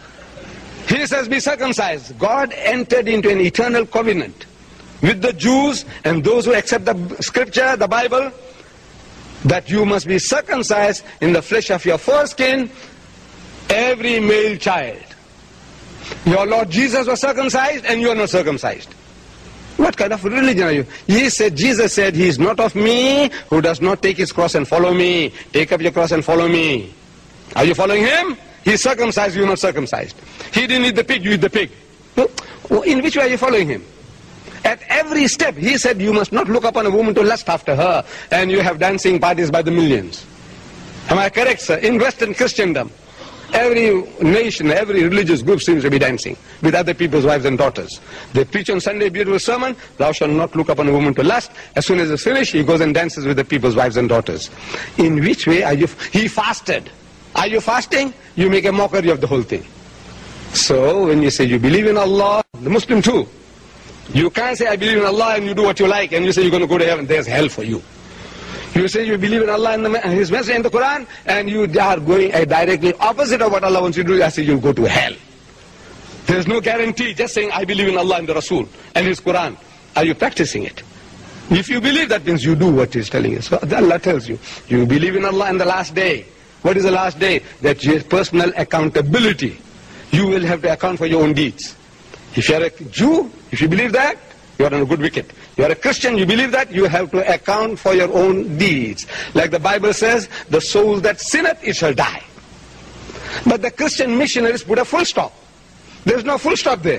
He says, be circumcised. God entered into an eternal covenant with the Jews and those who accept the scripture, the Bible, that you must be circumcised in the flesh of your foreskin, every male child. Your Lord Jesus was circumcised and you are not circumcised. What kind of religion are you? He said, Jesus said, he is not of me who does not take his cross and follow me. Take up your cross and follow me. Are you following him? He is circumcised, you are not circumcised. He didn't eat the pig, you eat the pig. In which way are you following him? At every step, he said, you must not look upon a woman to lust after her, and you have dancing parties by the millions. Am I correct, sir? In Western Christendom, every nation, every religious group seems to be dancing with other people's wives and daughters. They preach on Sunday a beautiful sermon, thou shalt not look upon a woman to lust. As soon as it's finished, he goes and dances with the people's wives and daughters. In which way are you? He fasted. Are you fasting? You make a mockery of the whole thing. So when you say you believe in Allah, the Muslim too, you can't say I believe in Allah and you do what you like and you say you're going to go to heaven. There's hell for you. You say you believe in Allah and, the, and His Messenger and the Quran, and you are going uh, directly opposite of what Allah wants you to do. I say you'll go to hell. There's no guarantee. Just saying I believe in Allah and the Rasul and His Quran. Are you practicing it? If you believe, that means you do what He's telling you. So Allah tells you, you believe in Allah and the last day. What is the last day? That your personal accountability. You will have to account for your own deeds. If you are a Jew, if you believe that, you are on a good wicket. You are a Christian, you believe that, you have to account for your own deeds. Like the Bible says, the soul that sinneth, it shall die. But the Christian missionaries put a full stop. There is no full stop there.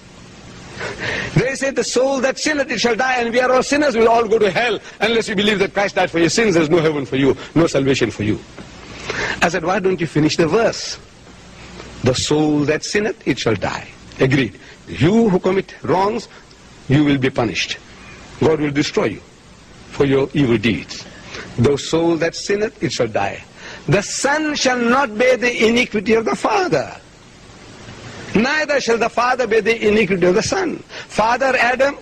They say the soul that sinneth, it shall die, and we are all sinners, we will all go to hell. Unless you believe that Christ died for your sins, there is no heaven for you, no salvation for you. I said, why don't you finish the verse? The soul that sinneth, it shall die. Agreed. You who commit wrongs, you will be punished. God will destroy you for your evil deeds. The soul that sinneth, it shall die. The son shall not bear the iniquity of the father. Neither shall the father bear the iniquity of the son. Father Adam,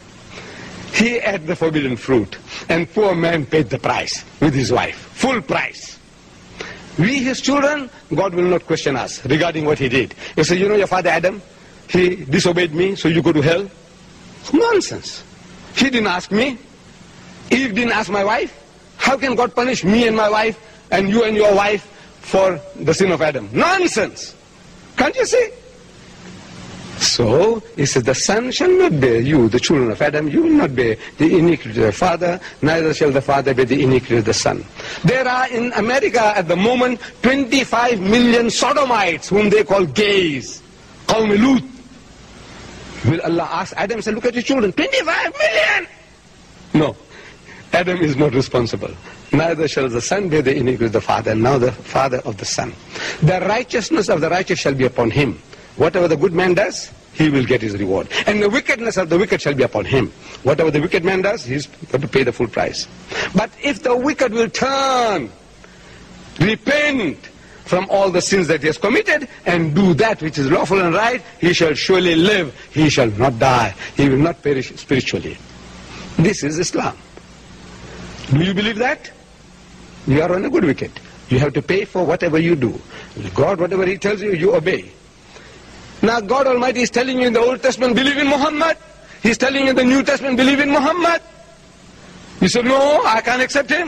he ate the forbidden fruit, and poor man paid the price with his wife. Full price. We, his children, God will not question us regarding what he did. You say, you know your father Adam, he disobeyed me, so you go to hell? Nonsense. He didn't ask me. Eve didn't ask my wife. How can God punish me and my wife and you and your wife for the sin of Adam? Nonsense. Can't you see? So, he says, the son shall not bear you, the children of Adam, you will not bear the iniquity of the father, neither shall the father bear the iniquity of the son. There are in America at the moment twenty-five million sodomites whom they call gays. Qawm Lut. Will Allah ask Adam, say, look at your children, twenty-five million! No, Adam is not responsible. Neither shall the son bear the iniquity of the father, now the father of the son. The righteousness of the righteous shall be upon him. Whatever the good man does, he will get his reward. And the wickedness of the wicked shall be upon him. Whatever the wicked man does, he's got to pay the full price. But if the wicked will turn, repent from all the sins that he has committed, and do that which is lawful and right, he shall surely live, he shall not die, he will not perish spiritually. This is Islam. Do you believe that? You are on a good wicket. You have to pay for whatever you do. God, whatever he tells you, you obey. Now God Almighty is telling you in the Old Testament, believe in Muhammad. He's telling you in the New Testament, believe in Muhammad. You said, no, I can't accept him.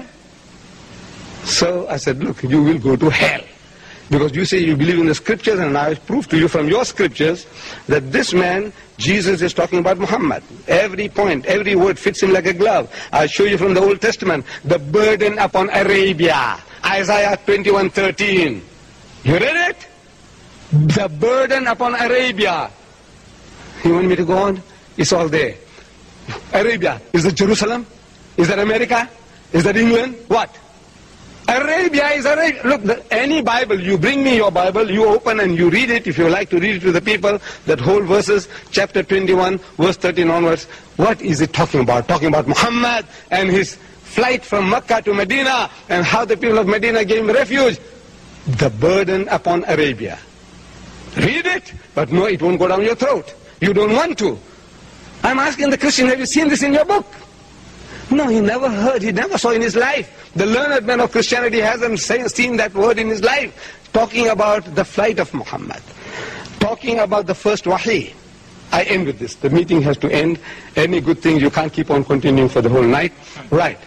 So I said, look, you will go to hell. Because you say you believe in the scriptures, and I will prove to you from your scriptures that this man, Jesus, is talking about Muhammad. Every point, every word fits him like a glove. I'll show you from the Old Testament, the burden upon Arabia. Isaiah twenty-one thirteen. You read it? The burden upon Arabia. You want me to go on? It's all there. Arabia, is that Jerusalem? Is that America? Is that England? What? Arabia is Arabia. Look, the, any Bible, you bring me your Bible, you open and you read it, if you like to read it to the people, that whole verses, chapter twenty-one, verse thirteen onwards, what is it talking about? Talking about Muhammad and his flight from Mecca to Medina, and how the people of Medina gave him refuge. The burden upon Arabia. Read it, but no, it won't go down your throat. You don't want to. I'm asking the Christian, have you seen this in your book? No, he never heard, he never saw in his life. The learned man of Christianity hasn't seen that word in his life. Talking about the flight of Muhammad. Talking about the first wahi. I end with this. The meeting has to end. Any good thing, you can't keep on continuing for the whole night. Right.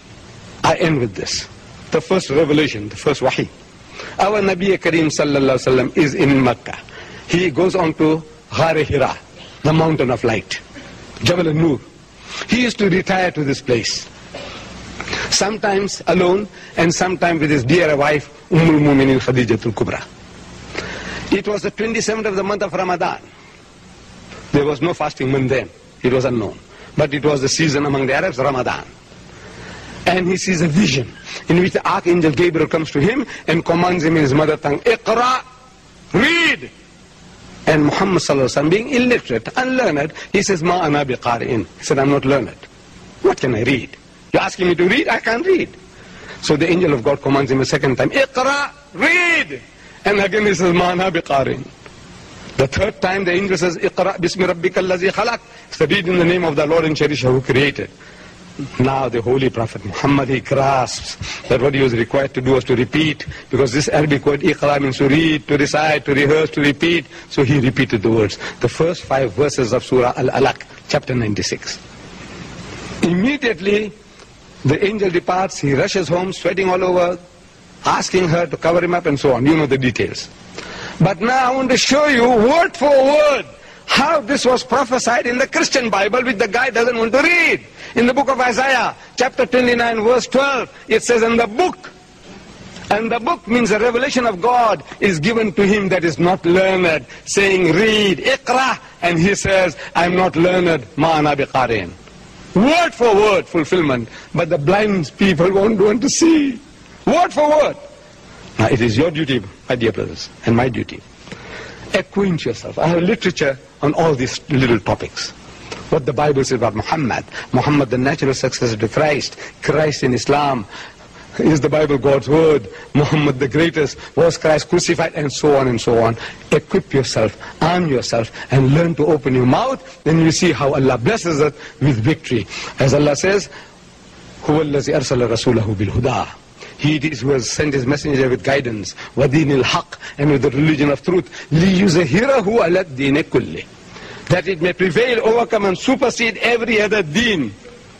I end with this. The first revelation, the first wahi. Our Nabi Kareem sallallahu alaihi wasallam is in Makkah. He goes on to Ghar Hira, the mountain of light. Jabal al-Nur. He used to retire to this place. Sometimes alone and sometimes with his dear wife, Ummul Mu'minin Khadijatul Kubra. It was the twenty-seventh of the month of Ramadan. There was no fasting month then. It was unknown. But it was the season among the Arabs, Ramadan. And he sees a vision in which the Archangel Gabriel comes to him and commands him in his mother tongue, Iqra, read. And Muhammad sallallahu alaihi wasallam, being illiterate, unlearned, he says, Ma ana biqari'in. He said, I'm not learned. What can I read? You're asking me to read? I can't read. So the angel of God commands him a second time, Iqra, read. And again he says, Ma ana biqari'in. The third time the angel says, Iqra bismi rabbika allazi khalaq. So read in the name of the Lord and Cherisher who created. Now the Holy Prophet Muhammad, he grasps that what he was required to do was to repeat, because this Arabic word Iqra means to read, to recite, to rehearse, to repeat. So he repeated the words. The first five verses of Surah Al-Alaq, chapter ninety-six. Immediately, the angel departs, he rushes home, sweating all over, asking her to cover him up and so on. You know the details. But now I want to show you word for word how this was prophesied in the Christian Bible, which the guy doesn't want to read. In the book of Isaiah, chapter twenty-nine, verse twelve, it says, in the book, and the book means the revelation of God is given to him that is not learned, saying, read, Iqra, and he says, I'm not learned, ma ana biqari'in. Word for word fulfillment, but the blind people won't want to see. Word for word. Now it is your duty, my dear brothers, and my duty. Acquaint yourself. I have literature on all these little topics. What the Bible says about Muhammad. Muhammad, the natural successor to Christ. Christ in Islam. Is the Bible God's word? Muhammad the greatest. Was Christ crucified? And so on and so on. Equip yourself, arm yourself, and learn to open your mouth. Then you see how Allah blesses us with victory. As Allah says, هُوَ الَّذِي أَرْسَلَ رَسُولَهُ بِالْهُدَىٰ. He it is who has sent his messenger with guidance, وَدِينِ الْحَقِّ, and with the religion of truth, لِيُزَهِرَهُ عَلَى الدِّينِ كُلِّهِ, that it may prevail, overcome and supersede every other deen.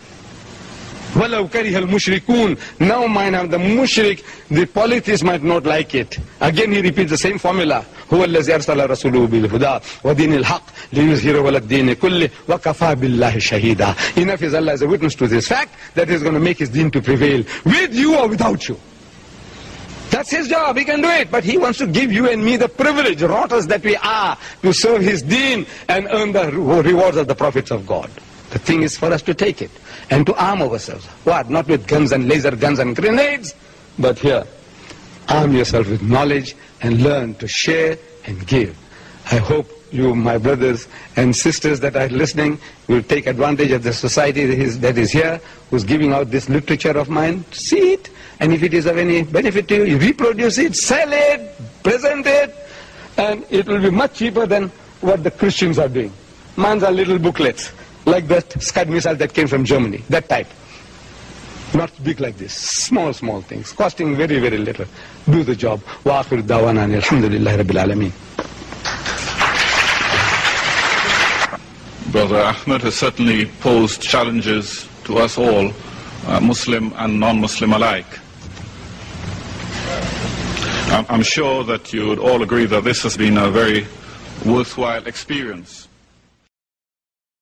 وَلَوْ كَرِهَ الْمُشْرِكُونَ. Now mind the mushrik, the polytheists might not like it. Again he repeats the same formula. هُوَ الَّذِي أَرْسَلَ رَسُولُهُ بِالْهُدَىٰ وَدِينِ الْحَقِّ لِيُزْهِرَهُ عَلَى الدِّينِ كُلِّهِ وَكَفَىٰ بِاللَّهِ شَهِيدًا. Enough is Allah as a witness to this fact that He is going to make His deen to prevail, with you or without you. That's His job, He can do it, but He wants to give you and me the privilege, rotters that we are, to serve His deen and earn the rewards of the prophets of God. The thing is for us to take it and to arm ourselves. What? Not with guns and laser guns and grenades, but here, arm yourself with knowledge and learn to share and give. I hope you, my brothers and sisters that are listening, will take advantage of the society that is, that is here, who's giving out this literature of mine. See it, and if it is of any benefit to you, you reproduce it, sell it, present it, and it will be much cheaper than what the Christians are doing. Mine are little booklets, like that Scud missile that came from Germany, that type. Not big like this, small, small things, costing very, very little. Do the job. Wa akhiru da'wana alhamdulillahi rabbil alameen. Brother Ahmed has certainly posed challenges to us all, uh, Muslim and non-Muslim alike. I'm, I'm sure that you would all agree that this has been a very worthwhile experience.